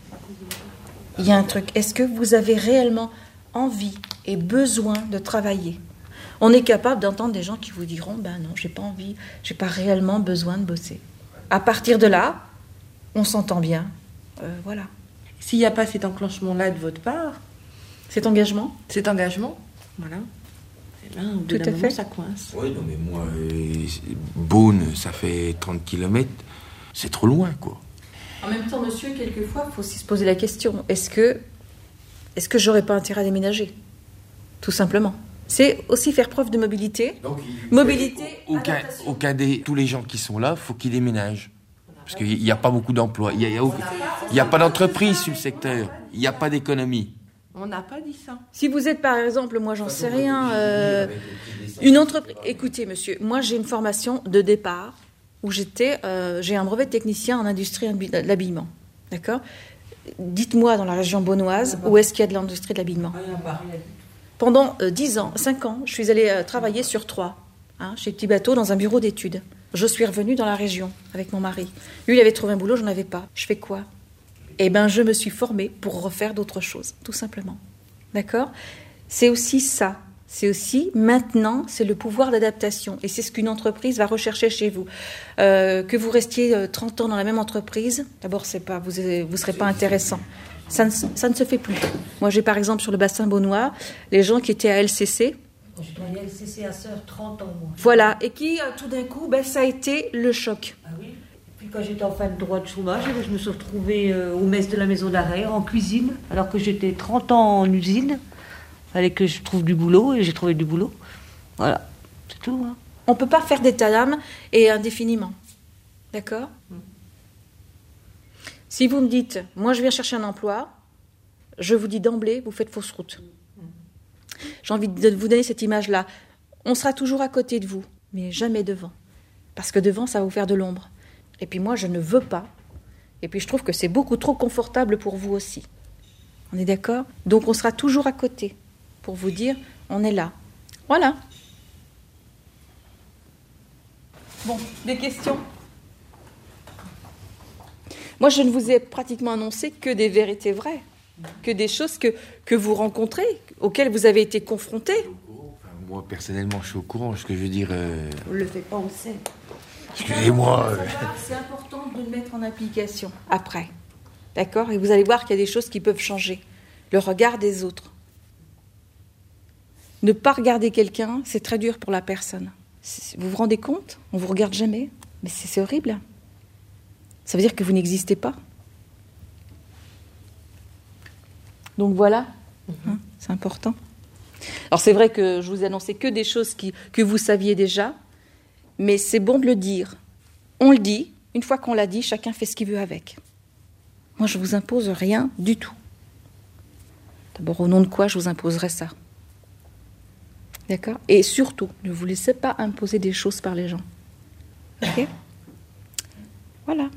Speaker 22: Il y a un truc. Est-ce que vous avez réellement envie et besoin de travailler ? On est capable d'entendre des gens qui vous diront « Ben non, j'ai pas envie, j'ai pas réellement besoin de bosser. » À partir de là, on s'entend bien. Euh, voilà.
Speaker 19: S'il n'y a pas cet enclenchement-là de votre part...
Speaker 22: Cet engagement ?
Speaker 19: Cet engagement, voilà. Et ben, au bout
Speaker 22: Tout
Speaker 19: d'un
Speaker 22: à
Speaker 19: moment,
Speaker 22: fait.
Speaker 19: ça coince.
Speaker 1: Oui, non, mais moi, euh, Beaune, ça fait trente kilomètres. C'est trop loin, quoi.
Speaker 22: En même temps, monsieur, quelquefois, il faut aussi se poser la question, est-ce que, est-ce que j'aurais pas intérêt à déménager ? Tout simplement. C'est aussi faire preuve de mobilité. Donc, il, mobilité,
Speaker 1: aucun, aucun des... Tous les gens qui sont là, il faut qu'ils déménagent. Parce qu'il n'y a pas beaucoup d'emplois. Il n'y a, a, a pas d'entreprise sur le secteur. Il n'y a pas d'économie.
Speaker 19: On n'a pas dit ça.
Speaker 22: Si vous êtes, par exemple, moi, j'en sais rien, euh, une entreprise... Écoutez, monsieur, moi, j'ai une formation de départ où j'étais, euh, j'ai un brevet de technicien en industrie de l'habillement. D'accord ? Dites-moi, dans la région beaunoise, où est-ce qu'il y a de l'industrie de l'habillement ? Pendant euh, dix ans, cinq ans, je suis allée euh, travailler sur Troyes, hein, chez Petit Bateau, dans un bureau d'études. Je suis revenue dans la région avec mon mari. Lui, il avait trouvé un boulot, je n'en avais pas. Je fais quoi ? Eh bien, je me suis formée pour refaire d'autres choses, tout simplement. D'accord ? C'est aussi ça. C'est aussi, maintenant, c'est le pouvoir d'adaptation. Et c'est ce qu'une entreprise va rechercher chez vous. Euh, que vous restiez trente ans dans la même entreprise, d'abord, c'est pas, vous ne serez pas intéressant. Ça ne, ça ne se fait plus. Moi, j'ai par exemple sur le bassin beaunois, les gens qui étaient à L C C.
Speaker 3: J'ai travaillé à L C C à Sœur trente ans, moi.
Speaker 22: Voilà, et qui, tout d'un coup, ben, ça a été le choc.
Speaker 3: Ah oui. Puis quand j'étais en fin de droit de chômage, je me suis retrouvée au mess de la maison d'arrêt, en cuisine, alors que j'étais trente ans en usine. Il fallait que je trouve du boulot, et j'ai trouvé du boulot. Voilà, c'est tout. Hein.
Speaker 22: On ne peut pas faire d'état d'âme et indéfiniment. D'accord ? mm. Si vous me dites, moi je viens chercher un emploi, je vous dis d'emblée, vous faites fausse route. mm. J'ai envie de vous donner cette image-là. On sera toujours à côté de vous, mais jamais devant. Parce que devant, ça va vous faire de l'ombre. Et puis moi, je ne veux pas. Et puis je trouve que c'est beaucoup trop confortable pour vous aussi. On est d'accord ? Donc on sera toujours à côté. Pour vous dire, on est là. Voilà. Bon, des questions ? Moi, je ne vous ai pratiquement annoncé que des vérités vraies, que des choses que, que vous rencontrez, auxquelles vous avez été confrontés.
Speaker 1: Enfin, moi, personnellement, je suis au courant. Ce que je veux dire... Euh...
Speaker 3: On ne le fait pas, on le sait.
Speaker 1: Excusez-moi. Euh...
Speaker 22: C'est important de le mettre en application après. D'accord ? Et vous allez voir qu'il y a des choses qui peuvent changer. Le regard des autres. Ne pas regarder quelqu'un, c'est très dur pour la personne. Vous vous rendez compte ? On ne vous regarde jamais. Mais c'est, c'est horrible. Ça veut dire que vous n'existez pas. Donc voilà, mm-hmm. hein, c'est important. Alors c'est vrai que je vous ai annoncé que des choses qui, que vous saviez déjà, mais c'est bon de le dire. On le dit, une fois qu'on l'a dit, chacun fait ce qu'il veut avec. Moi, je ne vous impose rien du tout. D'abord, au nom de quoi je vous imposerais ça? D'accord? Et surtout, ne vous laissez pas imposer des choses par les gens. Ok? Voilà.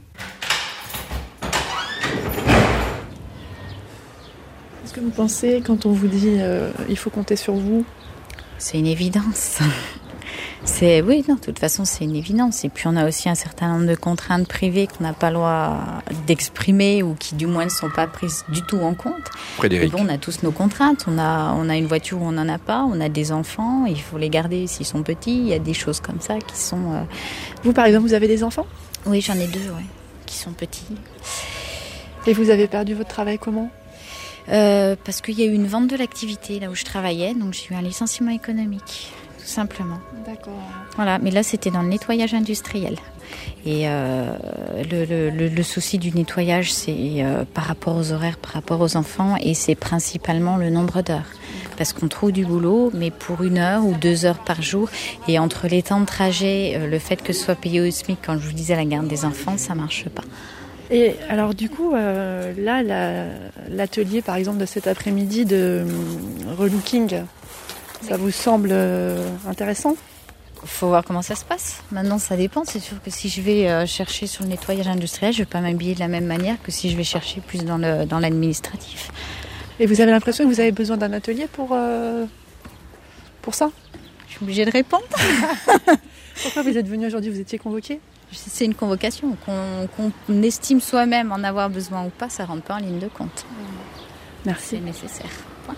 Speaker 17: Qu'est-ce que vous pensez quand on vous dit euh, il faut compter sur vous?
Speaker 4: C'est une évidence. C'est, oui, non, de toute façon, c'est une évidence. Et puis, on a aussi un certain nombre de contraintes privées qu'on n'a pas le droit d'exprimer ou qui, du moins, ne sont pas prises du tout en compte.
Speaker 15: Frédéric.
Speaker 4: Et bon, on a tous nos contraintes. On a, on a une voiture où on n'en a pas. On a des enfants. Il faut les garder s'ils sont petits. Il y a des choses comme ça qui sont... Euh...
Speaker 17: Vous, par exemple, vous avez des enfants?
Speaker 4: Oui, j'en ai deux, ouais, qui sont petits.
Speaker 17: Et vous avez perdu votre travail comment?
Speaker 4: euh, Parce qu'il y a eu une vente de l'activité là où je travaillais. Donc, j'ai eu un licenciement économique. Tout simplement.
Speaker 17: D'accord.
Speaker 4: Voilà, mais là c'était dans le nettoyage industriel. Et euh, le, le, le, le souci du nettoyage, c'est euh, par rapport aux horaires, par rapport aux enfants, et c'est principalement le nombre d'heures. Parce qu'on trouve du boulot, mais pour une heure ou deux heures par jour. Et entre les temps de trajet, euh, le fait que ce soit payé au SMIC, quand je vous disais la garde des enfants, ça marche pas.
Speaker 17: Et alors du coup, euh, là, la, l'atelier par exemple de cet après-midi de euh, relooking, ça vous semble euh, intéressant?
Speaker 4: Il faut voir comment ça se passe. Maintenant, ça dépend. C'est sûr que si je vais euh, chercher sur le nettoyage industriel, je ne vais pas m'habiller de la même manière que si je vais chercher plus dans, le, dans l'administratif.
Speaker 17: Et vous avez l'impression que vous avez besoin d'un atelier pour, euh, pour ça?
Speaker 4: Je suis obligée de répondre.
Speaker 17: Pourquoi vous êtes venu aujourd'hui? Vous étiez convoqué?
Speaker 4: C'est une convocation. Qu'on, qu'on estime soi-même en avoir besoin ou pas, ça ne rentre pas en ligne de compte.
Speaker 17: Merci.
Speaker 4: C'est nécessaire. Point.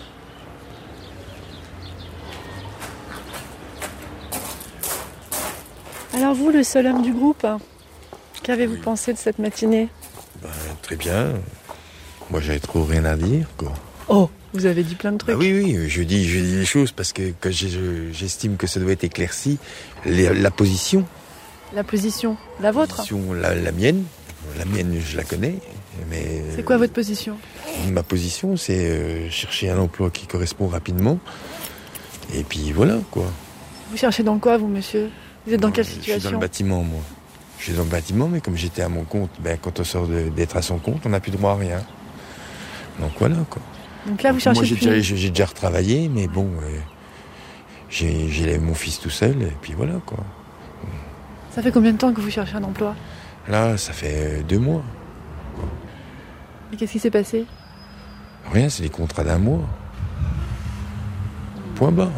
Speaker 17: Alors vous, le seul homme du groupe, qu'avez-vous oui. pensé de cette matinée?
Speaker 5: Ben, très bien. Moi, j'avais trop rien à dire, quoi.
Speaker 17: Oh, vous avez dit plein de trucs.
Speaker 5: Ah oui, oui, je dis, je dis les choses parce que quand je, j'estime que ça doit être éclairci. Les, la position.
Speaker 17: La position, la vôtre?
Speaker 5: La position, la, la mienne. La mienne, je la connais. Mais
Speaker 17: c'est quoi votre position?
Speaker 5: Ma position, c'est euh, chercher un emploi qui correspond rapidement. Et puis voilà, quoi.
Speaker 17: Vous cherchez dans quoi, vous, monsieur? Vous êtes dans quelle situation?
Speaker 5: Je suis dans le bâtiment, moi. Je suis dans le bâtiment, mais comme j'étais à mon compte, ben, quand on sort de, d'être à son compte, on n'a plus droit à rien. Donc voilà, quoi.
Speaker 17: Donc là, vous cherchez...
Speaker 5: Moi, j'ai,
Speaker 17: plus...
Speaker 5: déjà, j'ai déjà retravaillé, mais bon, euh, j'ai, j'ai mon fils tout seul, et puis voilà, quoi.
Speaker 17: Ça fait combien de temps que vous cherchez un emploi?
Speaker 5: Là, ça fait deux mois.
Speaker 17: Et qu'est-ce qui s'est passé?
Speaker 5: Rien, c'est des contrats d'un mois. Point barre.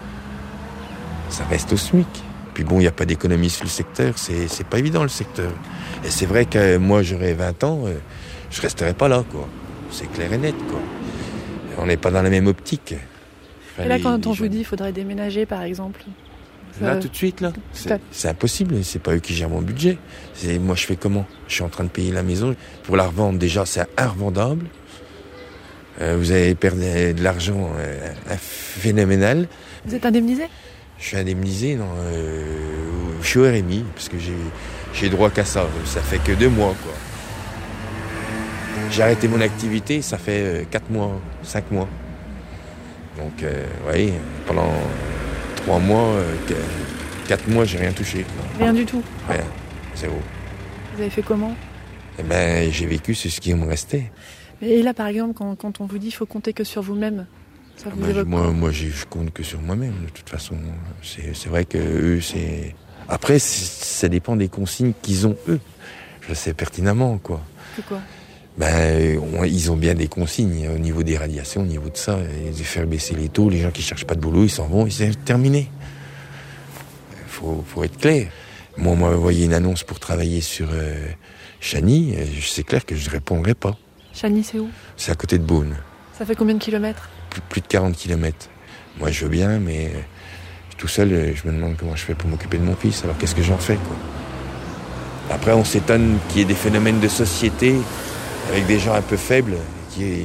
Speaker 5: Ça reste au SMIC. Puis bon, il n'y a pas d'économie sur le secteur, c'est, c'est pas évident le secteur. Et c'est vrai que moi, j'aurais vingt ans, euh, je resterais pas là, quoi. C'est clair et net, quoi. On n'est pas dans la même optique.
Speaker 17: Enfin, et là, les, quand on vous dit qu'il faudrait déménager, par exemple?
Speaker 5: Là, ça... tout de suite, là, c'est, c'est impossible. C'est pas eux qui gèrent mon budget. C'est, moi, je fais comment? Je suis en train de payer la maison. Pour la revendre, déjà, c'est invendable. Euh, vous allez perdre de l'argent euh, phénoménal.
Speaker 17: Vous êtes indemnisé?
Speaker 5: Je suis indemnisé, non, euh, je suis au R M I, parce que j'ai, j'ai droit qu'à ça. Ça fait que deux mois, quoi. J'ai arrêté mon activité, ça fait quatre mois, cinq mois. Donc, euh, oui, pendant trois mois, euh, quatre mois, j'ai rien touché, quoi.
Speaker 17: Rien du tout?
Speaker 5: Rien, zéro.
Speaker 17: Vous avez fait comment?
Speaker 5: Eh ben, j'ai vécu c'est ce qui me restait.
Speaker 17: Et là, par exemple, quand, quand on vous dit qu'il faut compter que sur vous-même, ça vous
Speaker 5: ben,
Speaker 17: évoque
Speaker 5: moi, moi, je compte que sur moi-même, de toute façon. C'est, c'est vrai que eux, c'est... Après, c'est, ça dépend des consignes qu'ils ont, eux. Je le sais pertinemment, quoi.
Speaker 17: C'est quoi?
Speaker 5: Ben, on, ils ont bien des consignes au niveau des radiations, au niveau de ça. Et de faire baisser les taux, les gens qui cherchent pas de boulot, ils s'en vont, c'est terminé. Faut, faut être clair. Moi, on m'a envoyé une annonce pour travailler sur euh, Chagny, c'est clair que je ne répondrai pas.
Speaker 17: Chagny, c'est où? C'est
Speaker 5: à côté de Beaune.
Speaker 17: Ça fait combien de kilomètres?
Speaker 5: plus, plus de quarante kilomètres. Moi, je veux bien, mais tout seul, je me demande comment je fais pour m'occuper de mon fils. Alors, qu'est-ce que j'en fais, quoi? Après, on s'étonne qu'il y ait des phénomènes de société avec des gens un peu faibles. Qui est...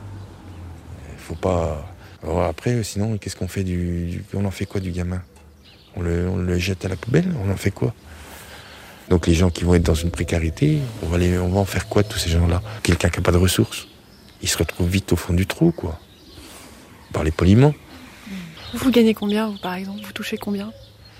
Speaker 5: faut pas... Alors après, sinon, qu'est-ce qu'on fait du... du... On en fait quoi du gamin? on le, on le jette à la poubelle? On en fait quoi? Donc les gens qui vont être dans une précarité, on va, les, on va en faire quoi de tous ces gens-là? Quelqu'un qui n'a pas de ressources, il se retrouve vite au fond du trou, quoi. parler poliment.
Speaker 17: Vous gagnez combien, vous, par exemple? Vous touchez combien?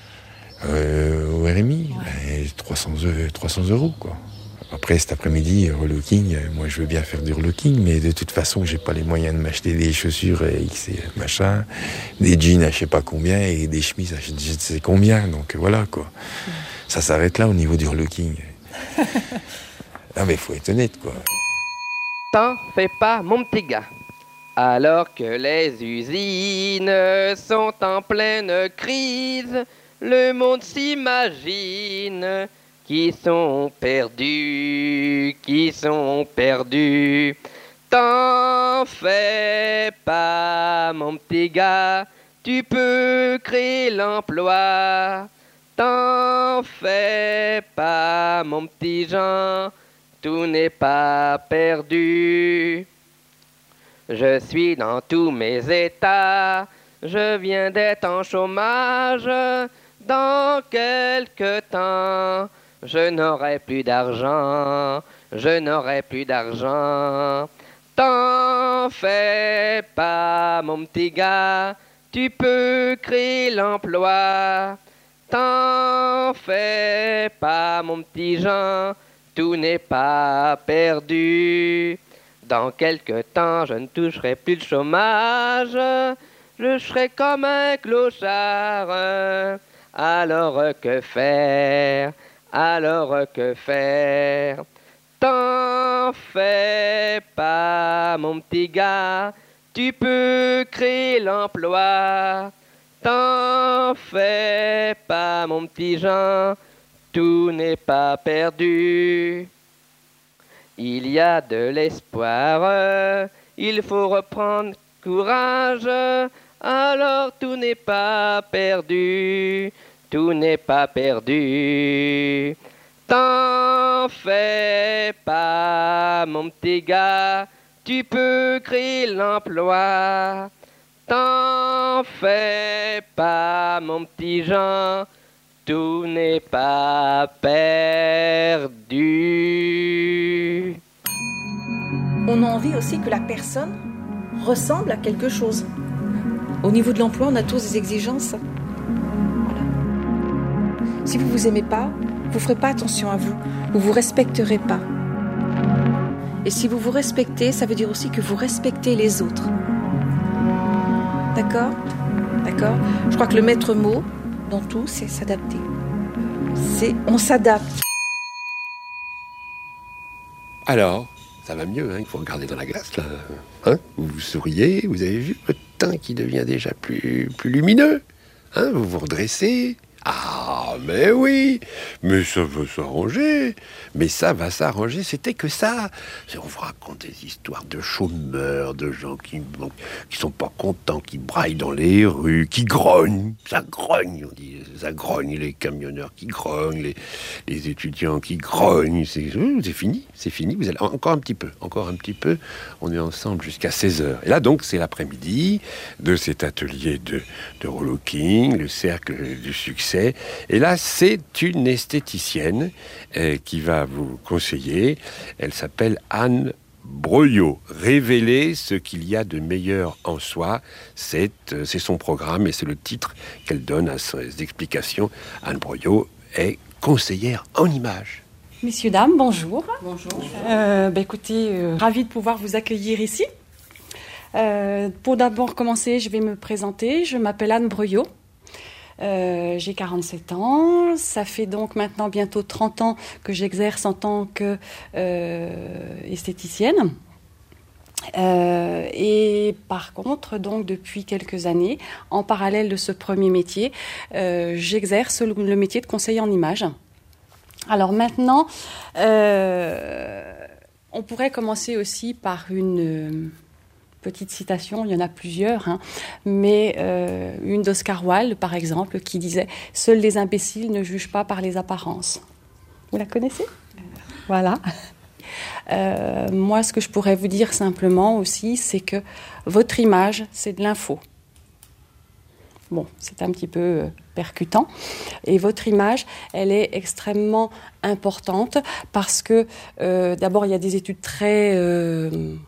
Speaker 5: euh, Au R M I, ouais. ben, trois cents euros, quoi. Après, cet après-midi, relooking, moi je veux bien faire du relooking, mais de toute façon, j'ai pas les moyens de m'acheter des chaussures X et machin, des jeans à je sais pas combien et des chemises à je ne sais combien, donc voilà, quoi. Mmh. Ça s'arrête là au niveau du relooking. Non, mais faut être honnête, quoi.
Speaker 21: T'en fais pas, mon petit gars. Alors que les usines sont en pleine crise, le monde s'imagine qui sont perdus, qui sont perdus. T'en fais pas, mon petit gars, tu peux créer l'emploi. T'en fais pas, mon petit Jean, tout n'est pas perdu. Je suis dans tous mes états, je viens d'être en chômage. Dans quelque temps, je n'aurai plus d'argent, je n'aurai plus d'argent. T'en fais pas, mon petit gars, tu peux créer l'emploi. T'en fais pas, mon petit Jean, tout n'est pas perdu. Dans quelque temps, je ne toucherai plus le chômage, je serai comme un clochard. Alors que faire? Alors que faire? T'en fais pas, mon petit gars, tu peux créer l'emploi. T'en fais pas, mon petit Jean, tout n'est pas perdu. Il y a de l'espoir, il faut reprendre courage, alors tout n'est pas perdu, tout n'est pas perdu. T'en fais pas, mon petit gars, tu peux créer l'emploi. T'en fais pas, mon petit Jean, tout n'est pas perdu.
Speaker 22: On a envie aussi que la personne ressemble à quelque chose. Au niveau de l'emploi, on a tous des exigences. Voilà. Si vous vous aimez pas, vous ferez pas attention à vous. Vous vous respecterez pas. Et si vous vous respectez, ça veut dire aussi que vous respectez les autres. D'accord ? D'accord ? Je crois que le maître mot dans tout, c'est s'adapter. C'est on s'adapte.
Speaker 15: Alors, ça va mieux, hein, il faut regarder dans la glace, là. Hein, vous vous souriez, vous avez vu votre teint qui devient déjà plus, plus lumineux. Hein, vous vous redressez. Ah, mais oui, mais ça va s'arranger. Mais ça va s'arranger, c'était que ça. On vous raconte des histoires de chômeurs, de gens qui bon, qui sont pas contents, qui braillent dans les rues, qui grognent. Ça grogne, on dit. Ça grogne, les camionneurs qui grognent, les, les étudiants qui grognent. C'est, c'est fini, c'est fini. Vous allez encore un petit peu, encore un petit peu. On est ensemble jusqu'à seize heures. Et là, donc, c'est l'après-midi de cet atelier de, de relooking, le cercle du succès. Et là, c'est une esthéticienne euh, qui va vous conseiller. Elle s'appelle Anne Breuillot. Révéler ce qu'il y a de meilleur en soi, c'est, euh, c'est son programme et c'est le titre qu'elle donne à ses explications. Anne Breuillot est conseillère en images.
Speaker 6: Messieurs, dames, bonjour.
Speaker 22: Bonjour.
Speaker 6: Euh, bah, écoutez, euh, ravi de pouvoir vous accueillir ici. Euh, pour d'abord commencer, je vais me présenter. Je m'appelle Anne Breuillot. Euh, j'ai quarante-sept ans, ça fait donc maintenant bientôt trente ans que j'exerce en tant que euh, esthéticienne. Euh, et par contre, donc depuis quelques années, en parallèle de ce premier métier, euh, j'exerce le, le métier de conseiller en images. Alors maintenant, euh, on pourrait commencer aussi par une... Euh, petite citation, il y en a plusieurs, hein, mais euh, une d'Oscar Wilde, par exemple, qui disait « Seuls les imbéciles ne jugent pas par les apparences ». Vous la connaissez ? Voilà. Euh, moi, ce que je pourrais vous dire simplement aussi, c'est que votre image, c'est de l'info. Bon, c'est un petit peu euh, percutant. Et votre image, elle est extrêmement importante parce que, euh, d'abord, il y a des études très... Euh,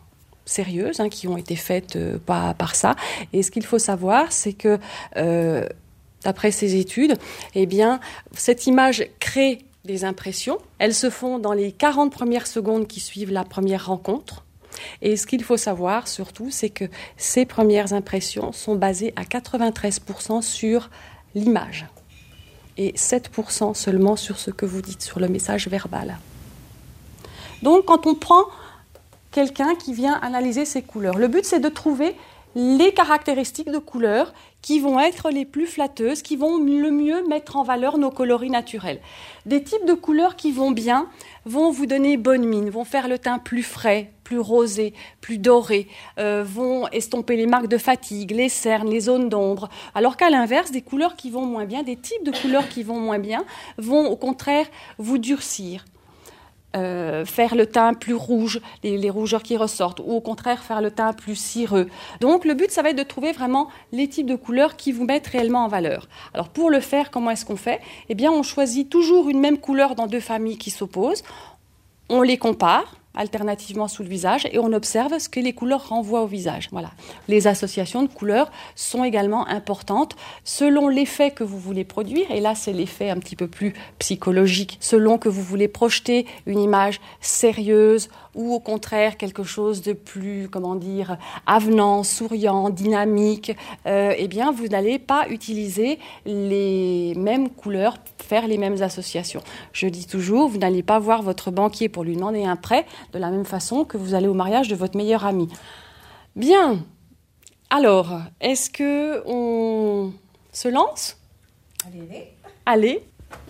Speaker 6: sérieuses hein, qui ont été faites euh, par, par ça. Et ce qu'il faut savoir, c'est que, euh, d'après ces études, eh bien, cette image crée des impressions. Elles se font dans les quarante premières secondes qui suivent la première rencontre. Et ce qu'il faut savoir, surtout, c'est que ces premières impressions sont basées à quatre-vingt-treize pour cent sur l'image et sept pour cent seulement sur ce que vous dites, sur le message verbal. Donc, quand on prend quelqu'un qui vient analyser ces couleurs, le but, c'est de trouver les caractéristiques de couleurs qui vont être les plus flatteuses, qui vont le mieux mettre en valeur nos coloris naturels. Des types de couleurs qui vont bien vont vous donner bonne mine, vont faire le teint plus frais, plus rosé, plus doré, euh, vont estomper les marques de fatigue, les cernes, les zones d'ombre. Alors qu'à l'inverse, des couleurs qui vont moins bien, des types de couleurs qui vont moins bien, vont au contraire vous durcir. Euh, faire le teint plus rouge, les, les rougeurs qui ressortent, ou au contraire faire le teint plus cireux. Donc le but, ça va être de trouver vraiment les types de couleurs qui vous mettent réellement en valeur. Alors pour le faire, comment est-ce qu'on fait ? Eh bien, on choisit toujours une même couleur dans deux familles qui s'opposent, on les compare alternativement sous le visage et on observe ce que les couleurs renvoient au visage. Voilà. Les associations de couleurs sont également importantes selon l'effet que vous voulez produire, et là c'est l'effet un petit peu plus psychologique, selon que vous voulez projeter une image sérieuse ou au contraire quelque chose de plus, comment dire, avenant, souriant, dynamique, euh, eh bien vous n'allez pas utiliser les mêmes couleurs, faire les mêmes associations. Je dis toujours, vous n'allez pas voir votre banquier pour lui demander un prêt de la même façon que vous allez au mariage de votre meilleur ami. Bien. Alors, est-ce que on se lance ?
Speaker 3: Allez.
Speaker 6: Allez.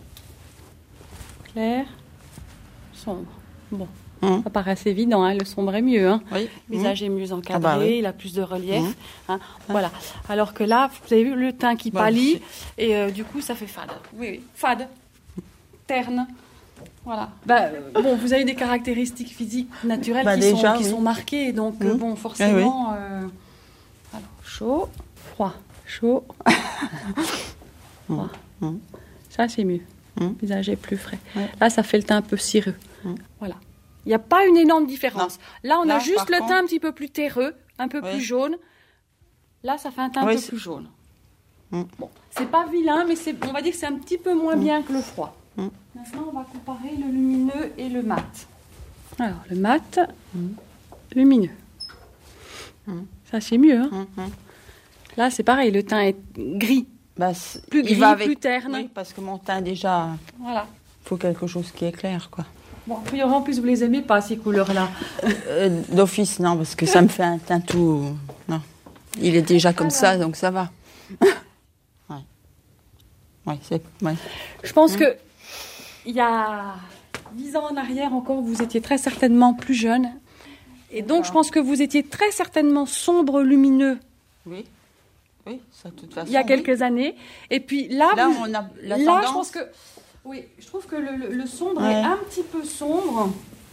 Speaker 6: Clair, sombre. Bon. Mmh. Ça paraît assez évident, hein, le sombre est mieux. Hein. Oui. Le visage mmh. est mieux encadré, ah bah oui. il a plus de relief. Mmh. Hein, voilà. Alors que là, vous avez vu le teint qui bah, pâlit, et euh, du coup, ça fait fade. Oui, oui. Fade, terne. Voilà. Bah, bon, vous avez des caractéristiques physiques naturelles bah, qui, déjà, sont, qui oui. sont marquées, donc mmh. bon, forcément, ah, oui. euh, alors, chaud, froid, chaud, froid. Mmh. Ça, c'est mieux. Mmh. Le visage est plus frais. Ouais. Là, ça fait le teint un peu cireux. Mmh. Voilà. Il n'y a pas une énorme différence. Non. Là, on Là, a juste le teint contre... un petit peu plus terreux, un peu oui. plus jaune. Là, ça fait un teint oui, un peu c'est... plus jaune. Mmh. Bon, c'est pas vilain, mais c'est, on va dire que c'est un petit peu moins mmh. bien que le froid. Mmh. Maintenant, on va comparer le lumineux et le mat. Alors, le mat, mmh. lumineux. Mmh. Ça, c'est mieux. Hein mmh. Là, c'est pareil, le teint est gris.
Speaker 2: Bah,
Speaker 6: plus gris, avec... plus terne.
Speaker 2: Oui, parce que mon teint, déjà,
Speaker 6: voilà.
Speaker 2: faut quelque chose qui est clair, quoi.
Speaker 6: Bon, puis en plus, vous les aimez pas, ces couleurs-là
Speaker 2: euh, D'office, non, parce que ça me fait un teint tout... Non. Il est déjà comme Alors... ça, donc ça va. ouais. Ouais, c'est... Ouais.
Speaker 6: Je pense mmh. que il y a dix ans en arrière encore, vous étiez très certainement plus jeune. Et donc, je pense que vous étiez très certainement sombre, lumineux.
Speaker 2: Oui. Oui, ça, de toute façon.
Speaker 6: Il y a quelques oui. années. Et puis là,
Speaker 2: là,
Speaker 6: vous...
Speaker 2: on a la
Speaker 6: là
Speaker 2: tendance...
Speaker 6: je pense que... Oui, je trouve que le, le, le sombre ouais. est un petit peu sombre.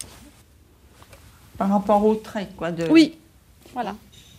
Speaker 2: Par rapport au trait, quoi. De...
Speaker 6: Oui, voilà.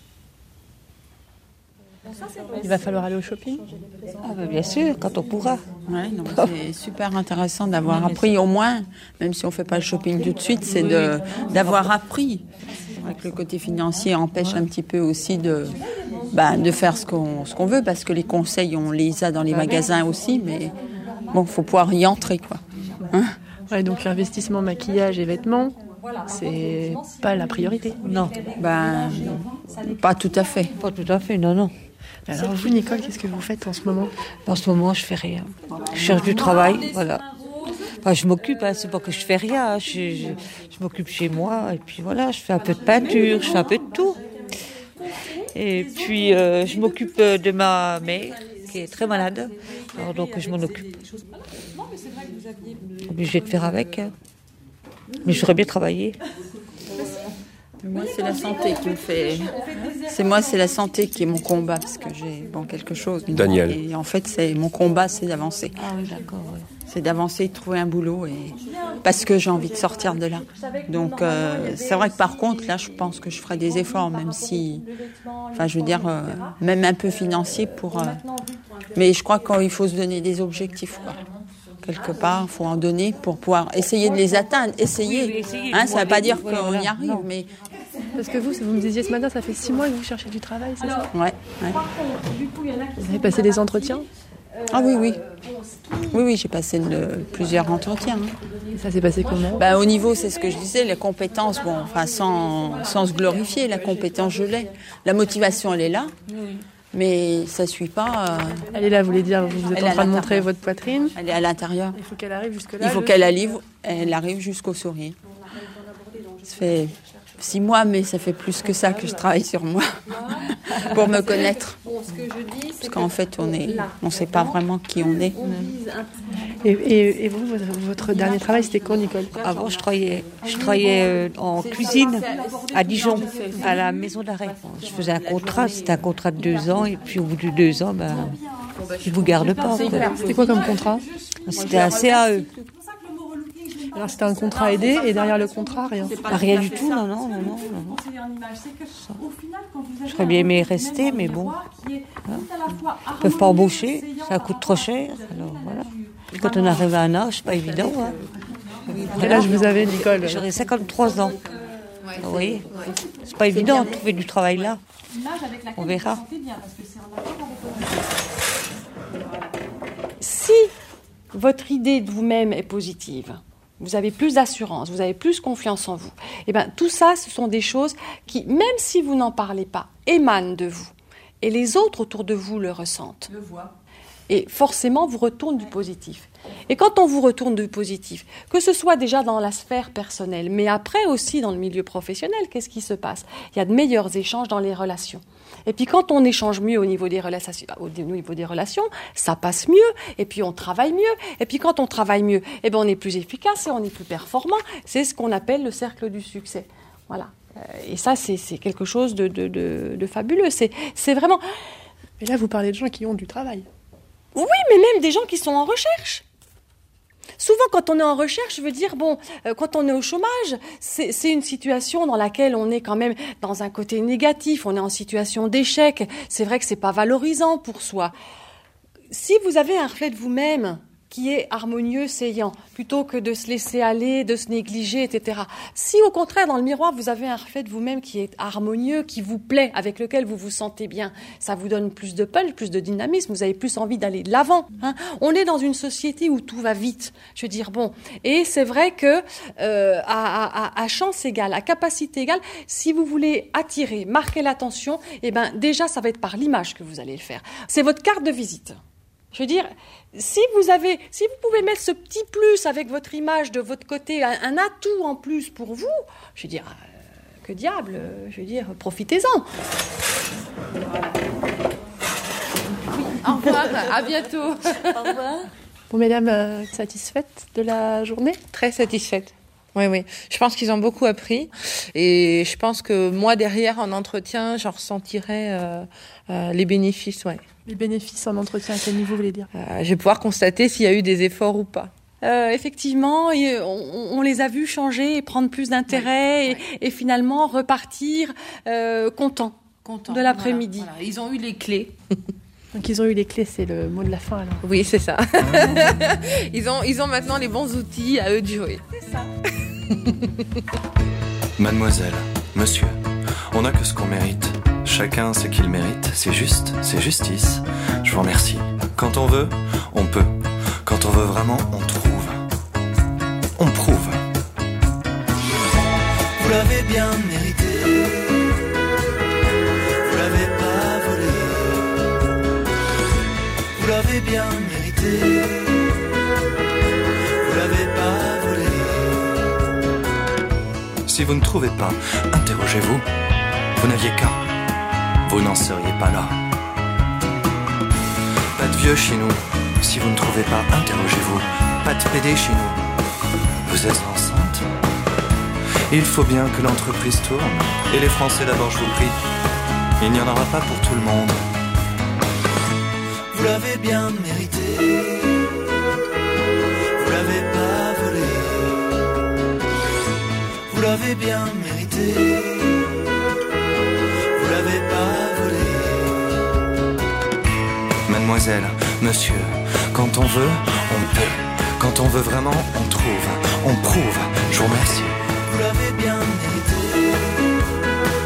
Speaker 17: Il va falloir aller au shopping.
Speaker 2: Ah bah bien sûr, quand on pourra. Ouais, non, c'est super intéressant d'avoir appris au moins, même si on ne fait pas le shopping tout de suite, c'est de, d'avoir appris. C'est vrai que le côté financier empêche un petit peu aussi de, bah, de faire ce qu'on, ce qu'on veut, parce que les conseils, on les a dans les magasins aussi, mais bon, il faut pouvoir y entrer, quoi. Hein
Speaker 17: ouais, donc l'investissement maquillage et vêtements, c'est pas la priorité.
Speaker 2: Non, ben, pas tout à fait.
Speaker 3: Pas tout à fait, non, non.
Speaker 17: Alors vous, Nicole, qu'est-ce que vous faites en ce moment ?
Speaker 3: En ce moment, je fais rien. Je cherche du travail, voilà. Enfin, je m'occupe, hein, c'est pas que je fais rien. Hein. Je, je, je m'occupe chez moi, et puis voilà, je fais un peu de peinture, je fais un peu de tout. Et puis, euh, je m'occupe de ma mère, qui est très malade. Alors donc, je m'en occupe. Obligée de faire avec. Hein. Mais je voudrais bien travailler.
Speaker 2: Moi, c'est la santé qui me fait... C'est moi, c'est la santé qui est mon combat, parce que j'ai bon, quelque chose.
Speaker 15: Daniel.
Speaker 2: Et en fait, c'est, mon combat, c'est d'avancer.
Speaker 3: Ah oui, d'accord. Ouais.
Speaker 2: C'est d'avancer, de trouver un boulot, et... parce que j'ai envie de sortir de là. Donc, euh, c'est vrai que par contre, là, je pense que je ferai des efforts, même si... Enfin, je veux dire, euh, même un peu financier pour... Euh... Mais je crois qu'il faut se donner des objectifs, quoi. Quelque part, il faut en donner pour pouvoir essayer de les atteindre. Essayer. Hein, ça ne veut pas dire qu'on y arrive, mais
Speaker 17: Parce que vous, vous me disiez ce matin, ça fait six mois que vous cherchez du travail, c'est ça?
Speaker 2: Ouais. ouais.
Speaker 17: Vous avez passé des entretiens?
Speaker 2: Ah oui, oui. Oui, oui, j'ai passé de, plusieurs entretiens. Hein.
Speaker 17: Et ça s'est passé comment?
Speaker 2: Bah, au niveau, c'est ce que je disais, les compétences, bon, enfin, sans, sans se glorifier, la compétence, je l'ai. La motivation, elle est là. Oui. Mais ça ne suit pas. Euh...
Speaker 17: Elle est là, vous voulez dire, vous êtes
Speaker 2: elle
Speaker 17: en train de montrer votre poitrine.
Speaker 2: Elle est à l'intérieur.
Speaker 17: Il faut qu'elle arrive jusque-là.
Speaker 2: Il faut qu'elle arrive, elle arrive jusqu'au sourire. Ça fait six mois, mais ça fait plus que ça que je travaille sur moi pour me connaître. Parce qu'en fait, on est, on ne sait pas vraiment qui on est.
Speaker 17: Et, et, et vous, votre dernier travail, c'était quand, Nicole?
Speaker 3: Avant, je travaillais, je travaillais en cuisine à Dijon, à la maison d'arrêt. Je faisais un contrat, c'était un contrat de deux ans, et puis au bout de deux ans, ben, ils ne vous gardent pas.
Speaker 17: C'était quoi comme contrat?
Speaker 3: C'était un C A E.
Speaker 17: Alors c'était un contrat aidé, et derrière le contrat, rien?
Speaker 3: Rien du tout, non, non, non, non. non. J'aurais bien aimé rester, mais bon. Hein. Ils ne peuvent pas embaucher, ça coûte trop cher. Alors voilà. Puis quand on arrive à un âge, c'est pas évident. Hein.
Speaker 17: Quel âge vous avez, Nicole?
Speaker 3: J'aurais cinquante-trois ans. Oui, c'est pas évident de trouver du travail là. On verra.
Speaker 6: Si votre idée de vous-même est positive, vous avez plus d'assurance, vous avez plus confiance en vous, et bien tout ça, ce sont des choses qui, même si vous n'en parlez pas, émanent de vous. Et les autres autour de vous le ressentent. Le voient. Et forcément, vous retourne du positif. Et quand on vous retourne du positif, que ce soit déjà dans la sphère personnelle, mais après aussi dans le milieu professionnel, qu'est-ce qui se passe? Il y a de meilleurs échanges dans les relations. Et puis quand on échange mieux au niveau des relations, au niveau des relations, ça passe mieux, et puis on travaille mieux. Et puis quand on travaille mieux, eh ben on est plus efficace et on est plus performant. C'est ce qu'on appelle le cercle du succès. Voilà. Et ça, c'est, c'est quelque chose de, de, de, de fabuleux. C'est, c'est vraiment...
Speaker 17: Mais là, vous parlez de gens qui ont du travail.
Speaker 6: Oui, mais même des gens qui sont en recherche. Souvent, quand on est en recherche, je veux dire, bon, euh, quand on est au chômage, c'est, c'est une situation dans laquelle on est quand même dans un côté négatif, on est en situation d'échec. C'est vrai que c'est pas valorisant pour soi. Si vous avez un reflet de vous-même qui est harmonieux, saillant, plutôt que de se laisser aller, de se négliger, et cetera. Si au contraire, dans le miroir, vous avez un reflet de vous-même qui est harmonieux, qui vous plaît, avec lequel vous vous sentez bien, ça vous donne plus de punch, plus de dynamisme, vous avez plus envie d'aller de l'avant. Hein. On est dans une société où tout va vite. Je veux dire, bon, et c'est vrai que euh, à, à, à chance égale, à capacité égale, si vous voulez attirer, marquer l'attention, eh ben déjà, ça va être par l'image que vous allez le faire. C'est votre carte de visite. Je veux dire, si vous avez, si vous pouvez mettre ce petit plus avec votre image de votre côté, un, un atout en plus pour vous, je veux dire, euh, que diable, euh, je veux dire, profitez-en. Voilà.
Speaker 17: Oui, au revoir, à bientôt. Au revoir. Bon, mesdames, euh, satisfaites de la journée?
Speaker 19: Très satisfaite. Oui, oui. Je pense qu'ils ont beaucoup appris. Et je pense que moi, derrière, en entretien, j'en ressentirai euh, euh, les bénéfices, ouais.
Speaker 17: Les bénéfices en entretien, à quel niveau vous voulez dire?
Speaker 19: euh, Je vais pouvoir constater s'il y a eu des efforts ou pas.
Speaker 6: Euh, effectivement, et on, on les a vus changer et prendre plus d'intérêt, ouais, et, ouais. et finalement repartir euh, contents Content, de l'après-midi.
Speaker 19: Voilà, voilà. Ils ont eu les clés.
Speaker 17: Donc ils ont eu les clés, c'est le mot de la fin alors.
Speaker 19: Oui, c'est ça. ils, ont, ils ont maintenant les bons outils à eux de jouer.
Speaker 6: C'est ça.
Speaker 7: Mademoiselle, monsieur, on n'a que ce qu'on mérite. Chacun ce qu'il mérite, c'est juste, c'est justice. Je vous remercie. Quand on veut, on peut. Quand on veut vraiment, on trouve. On prouve. Vous l'avez bien mérité. Vous l'avez pas volé. Vous l'avez bien mérité. Vous l'avez pas volé. Si vous ne trouvez pas, interrogez-vous. Vous n'aviez qu'à. Vous n'en seriez pas là. Pas de vieux chez nous. Si vous ne trouvez pas, interrogez-vous. Pas de pédé chez nous. Vous êtes enceinte? Il faut bien que l'entreprise tourne. Et les Français d'abord, je vous prie. Il n'y en aura pas pour tout le monde. Vous l'avez bien mérité. Vous l'avez pas volé. Vous l'avez bien mérité. Vous l'avez pas volé. Mademoiselle, monsieur, quand on veut, on paie. Quand on veut vraiment, on trouve. On prouve. Je vous remercie. Vous l'avez bien mérité.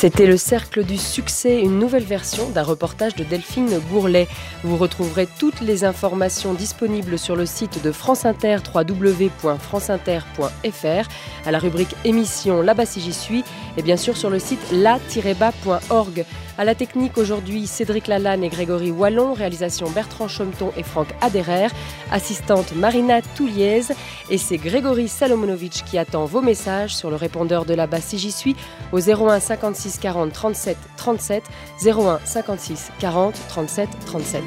Speaker 8: C'était le Cercle du Succès, une nouvelle version d'un reportage de Delphine Gourlet. Vous retrouverez toutes les informations disponibles sur le site de France Inter, w w w point france inter point f r, à la rubrique émission Là-bas si j'y suis, et bien sûr sur le site la tiret bas point org. À la technique aujourd'hui, Cédric Lalanne et Grégory Wallon, réalisation Bertrand Chometon et Franck Aderer, assistante Marina Touliez, et c'est Grégory Salomonovitch qui attend vos messages sur le répondeur de Là-bas si j'y suis au zéro un cinquante-six quarante trente-sept trente-sept, zéro un cinquante-six quarante trente-sept trente-sept.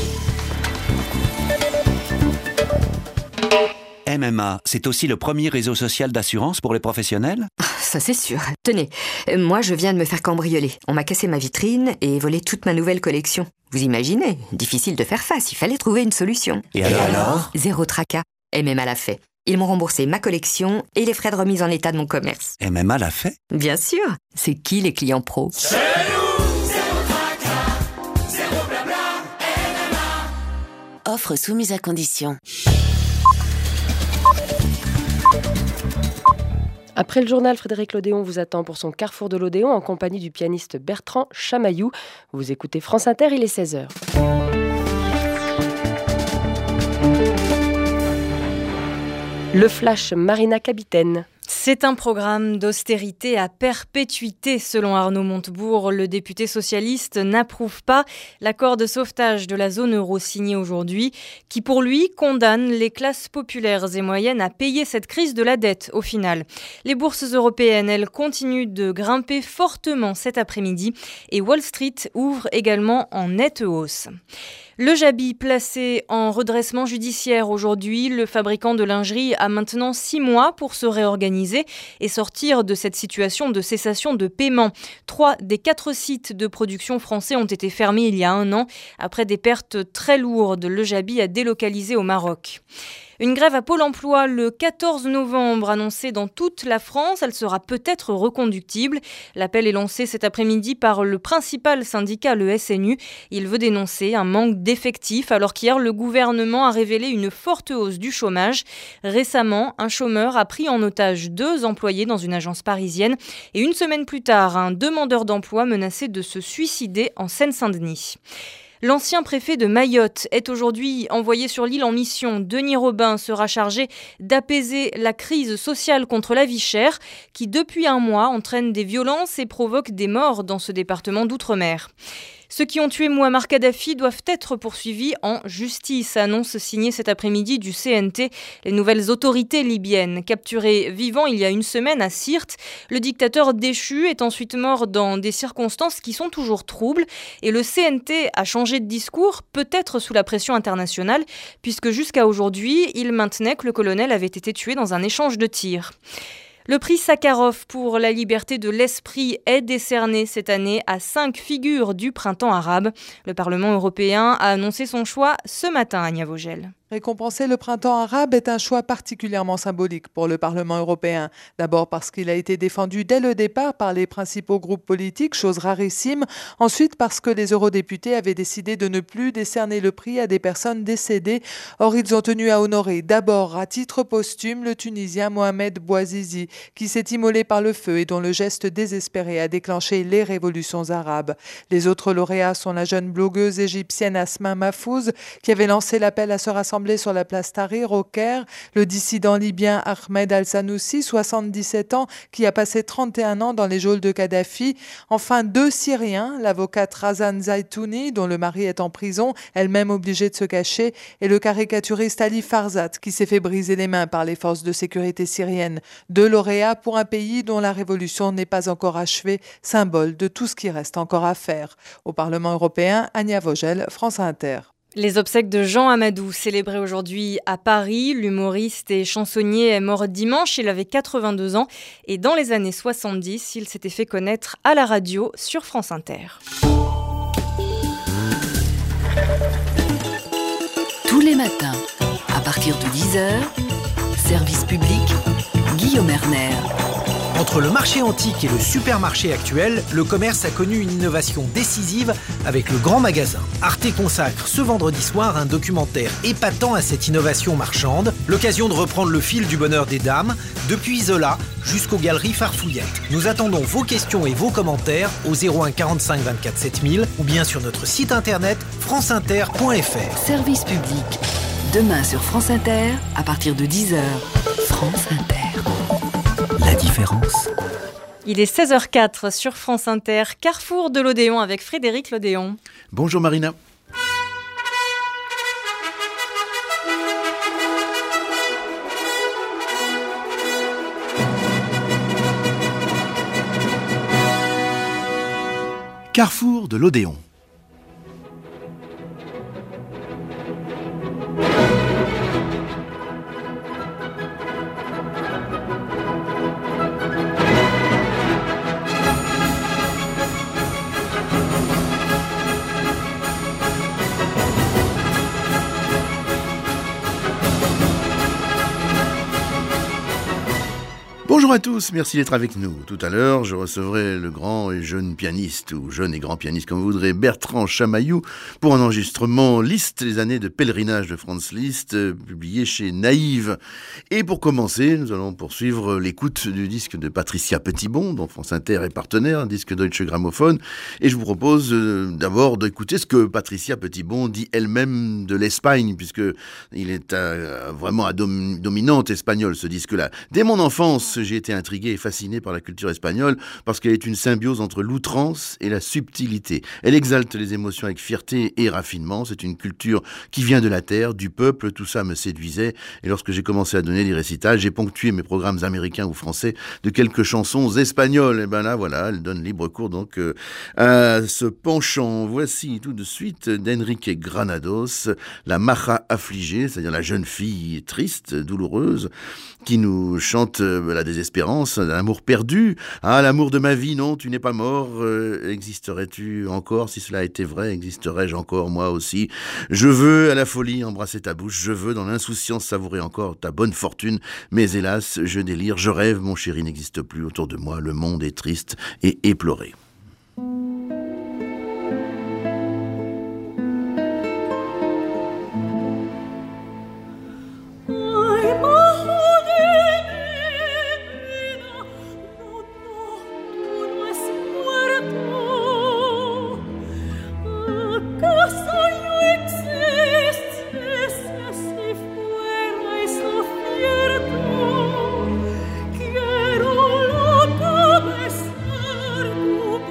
Speaker 9: M M A, c'est aussi le premier réseau social d'assurance pour les professionnels ?
Speaker 10: Ça c'est sûr. Tenez, moi je viens de me faire cambrioler. On m'a cassé ma vitrine et volé toute ma nouvelle collection. Vous imaginez, difficile de faire face, il fallait trouver une solution.
Speaker 9: Et alors, alors
Speaker 10: Zéro tracas, M M A l'a fait. Ils m'ont remboursé ma collection et les frais de remise en état de mon commerce.
Speaker 9: M M A l'a fait ?
Speaker 10: Bien sûr. C'est qui les clients pros ?
Speaker 24: C'est nous, zéro tracas, zéro blabla, M M A.
Speaker 25: Offre soumise à condition.
Speaker 8: Après le journal, Frédéric Lodéon vous attend pour son Carrefour de l'Odéon en compagnie du pianiste Bertrand Chamaillou. Vous écoutez France Inter, il est seize heures. Le Flash, Marina Kabiten.
Speaker 26: C'est un programme d'austérité à perpétuité, selon Arnaud Montebourg. Le député socialiste n'approuve pas l'accord de sauvetage de la zone euro signé aujourd'hui, qui pour lui condamne les classes populaires et moyennes à payer cette crise de la dette au final. Les bourses européennes, elles, continuent de grimper fortement cet après-midi et Wall Street ouvre également en nette hausse. Le Jabi placé en redressement judiciaire aujourd'hui, le fabricant de lingerie a maintenant six mois pour se réorganiser et sortir de cette situation de cessation de paiement. Trois des quatre sites de production français ont été fermés il y a un an après des pertes très lourdes. Le Jabi a délocalisé au Maroc. Une grève à Pôle emploi le quatorze novembre annoncée dans toute la France. Elle sera peut-être reconductible. L'appel est lancé cet après-midi par le principal syndicat, le S N U. Il veut dénoncer un manque d'effectifs alors qu'hier, le gouvernement a révélé une forte hausse du chômage. Récemment, un chômeur a pris en otage deux employés dans une agence parisienne. Et une semaine plus tard, un demandeur d'emploi menacé de se suicider en Seine-Saint-Denis. L'ancien préfet de Mayotte est aujourd'hui envoyé sur l'île en mission. Denis Robin sera chargé d'apaiser la crise sociale contre la vie chère qui, depuis un mois, entraîne des violences et provoque des morts dans ce département d'outre-mer. Ceux qui ont tué Mouammar Kadhafi doivent être poursuivis en justice, annonce signée cet après-midi du C N T. Les nouvelles autorités libyennes, capturé vivant il y a une semaine à Sirte, le dictateur déchu est ensuite mort dans des circonstances qui sont toujours troubles et le C N T a changé de discours, peut-être sous la pression internationale, puisque jusqu'à aujourd'hui, il maintenait que le colonel avait été tué dans un échange de tirs. Le prix Sakharov pour la liberté de l'esprit est décerné cette année à cinq figures du printemps arabe. Le Parlement européen a annoncé son choix ce matin, Ania Vogel.
Speaker 27: Récompenser le printemps arabe est un choix particulièrement symbolique pour le Parlement européen. D'abord parce qu'il a été défendu dès le départ par les principaux groupes politiques, chose rarissime. Ensuite parce que les eurodéputés avaient décidé de ne plus décerner le prix à des personnes décédées. Or, ils ont tenu à honorer d'abord, à titre posthume, le Tunisien Mohamed Bouazizi, qui s'est immolé par le feu et dont le geste désespéré a déclenché les révolutions arabes. Les autres lauréats sont la jeune blogueuse égyptienne Asma Mahfouz, qui avait lancé l'appel à se rassembler sur la place Tahrir au Caire, le dissident libyen Ahmed Al-Sanoussi, soixante-dix-sept ans, qui a passé trente et un ans dans les geôles de Kadhafi. Enfin, deux Syriens, l'avocate Razan Zaitouni, dont le mari est en prison, elle-même obligée de se cacher, et le caricaturiste Ali Farzat, qui s'est fait briser les mains par les forces de sécurité syriennes. Deux lauréats pour un pays dont la révolution n'est pas encore achevée, symbole de tout ce qui reste encore à faire. Au Parlement européen, Ania Vogel, France Inter.
Speaker 26: Les obsèques de Jean Amadou, célébrées aujourd'hui à Paris. L'humoriste et chansonnier est mort dimanche, il avait quatre-vingt-deux ans. Et dans les années soixante-dix, il s'était fait connaître à la radio sur France Inter.
Speaker 28: Tous les matins, à partir de dix heures, service public, Guillaume Erner.
Speaker 11: Entre le marché antique et le supermarché actuel, le commerce a connu une innovation décisive avec le grand magasin. Arte consacre ce vendredi soir un documentaire épatant à cette innovation marchande, l'occasion de reprendre le fil du bonheur des dames, depuis Zola jusqu'aux galeries farfouillettes. Nous attendons vos questions et vos commentaires au zéro un quarante-cinq vingt-quatre sept mille ou bien sur notre site internet franceinter point f r.
Speaker 28: Service public. Demain sur France Inter, à partir de dix heures. France Inter.
Speaker 12: La différence.
Speaker 26: Il est seize heures quatre sur France Inter, Carrefour de l'Odéon avec Frédéric Lodéon.
Speaker 13: Bonjour Marina. Carrefour de l'Odéon. Bonjour à tous, merci d'être avec nous. Tout à l'heure, je recevrai le grand et jeune pianiste, ou jeune et grand pianiste comme vous voudrez, Bertrand Chamaillou, pour un enregistrement Liszt, les années de pèlerinage de Franz Liszt, euh, publié chez Naïve. Et pour commencer, nous allons poursuivre l'écoute du disque de Patricia Petitbon, dont France Inter est partenaire, un disque Deutsche Grammophon. Et je vous propose euh, d'abord d'écouter ce que Patricia Petitbon dit elle-même de l'Espagne, puisque il est euh, vraiment à dom- dominante espagnole, ce disque-là. Dès mon enfance, j'ai été intrigué et fasciné par la culture espagnole parce qu'elle est une symbiose entre l'outrance et la subtilité. Elle exalte les émotions avec fierté et raffinement. C'est une culture qui vient de la terre, du peuple. Tout ça me séduisait. Et lorsque j'ai commencé à donner des récitals, j'ai ponctué mes programmes américains ou français de quelques chansons espagnoles. Et ben là, voilà, elle donne libre cours donc euh, à ce penchant. Voici tout de suite d'Enrique Granados, la maja affligée, c'est-à-dire la jeune fille triste, douloureuse, qui nous chante euh, la désespérance, l'amour perdu. Ah, l'amour de ma vie, non, tu n'es pas mort. Euh, existerais-tu encore? Si cela était vrai, existerais-je encore, moi aussi? Je veux à la folie embrasser ta bouche, je veux dans l'insouciance savourer encore ta bonne fortune. Mais hélas, je délire, je rêve, mon chéri n'existe plus autour de moi. Le monde est triste et éploré.
Speaker 24: Quiero loca besar tu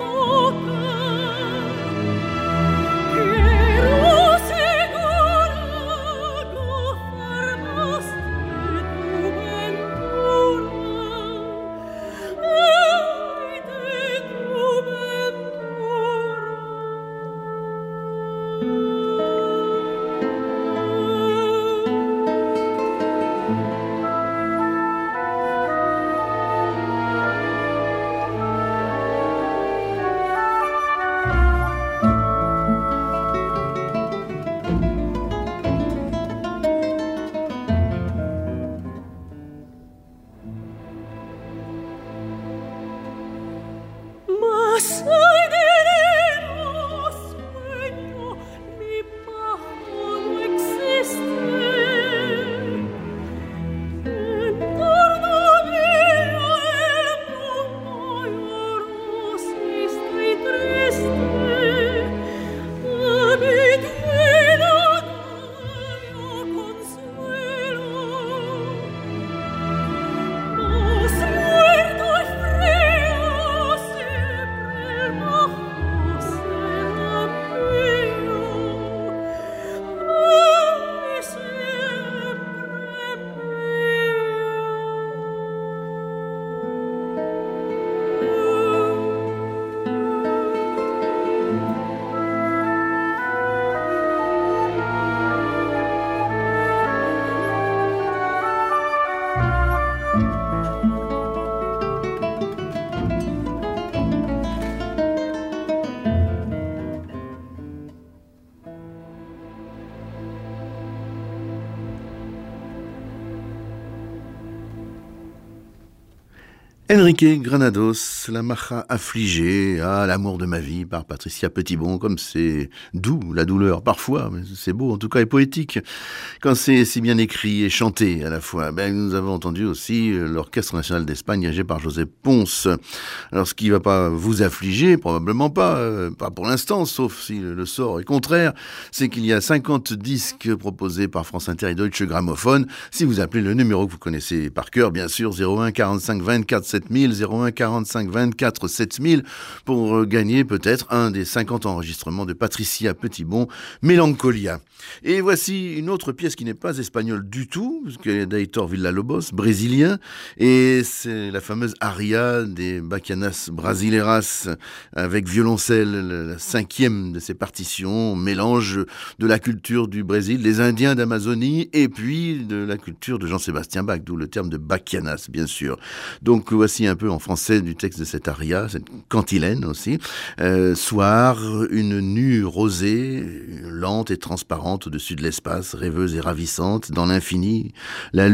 Speaker 13: Enrique Granados, La Maja affligée, ah, l'amour de ma vie par Patricia Petitbon, comme c'est doux, la douleur, parfois, mais c'est beau, en tout cas, et poétique, quand c'est si bien écrit et chanté à la fois. Ben, nous avons entendu aussi l'Orchestre National d'Espagne dirigé par José Pons. Alors, ce qui va pas vous affliger, probablement pas, euh, pas pour l'instant, sauf si le, le sort est contraire, c'est qu'il y a cinquante disques proposés par France Inter et Deutsche Grammophon. Si vous appelez le numéro que vous connaissez par cœur, bien sûr, zéro un quarante-cinq vingt-quatre sept mille, zéro un quarante-cinq vingt-quatre sept mille, pour gagner peut-être un des cinquante enregistrements de Patricia Petitbon, Mélancolia. Et voici une autre pièce qui n'est pas espagnole du tout, parce qu'elle est d'Aitor Villa-Lobos, brésilien, et c'est la fameuse aria des Baquianas Brasileiras, avec violoncelle, la cinquième de ses partitions, mélange de la culture du Brésil, des Indiens d'Amazonie, et puis de la culture de Jean-Sébastien Bach, d'où le terme de Baquianas, bien sûr. Donc voici un peu en français du texte de cette aria, cette cantilène aussi. Euh, soir, une nue rosée, lente et transparente au-dessus de l'espace, rêveuse et ravissante, dans l'infini, la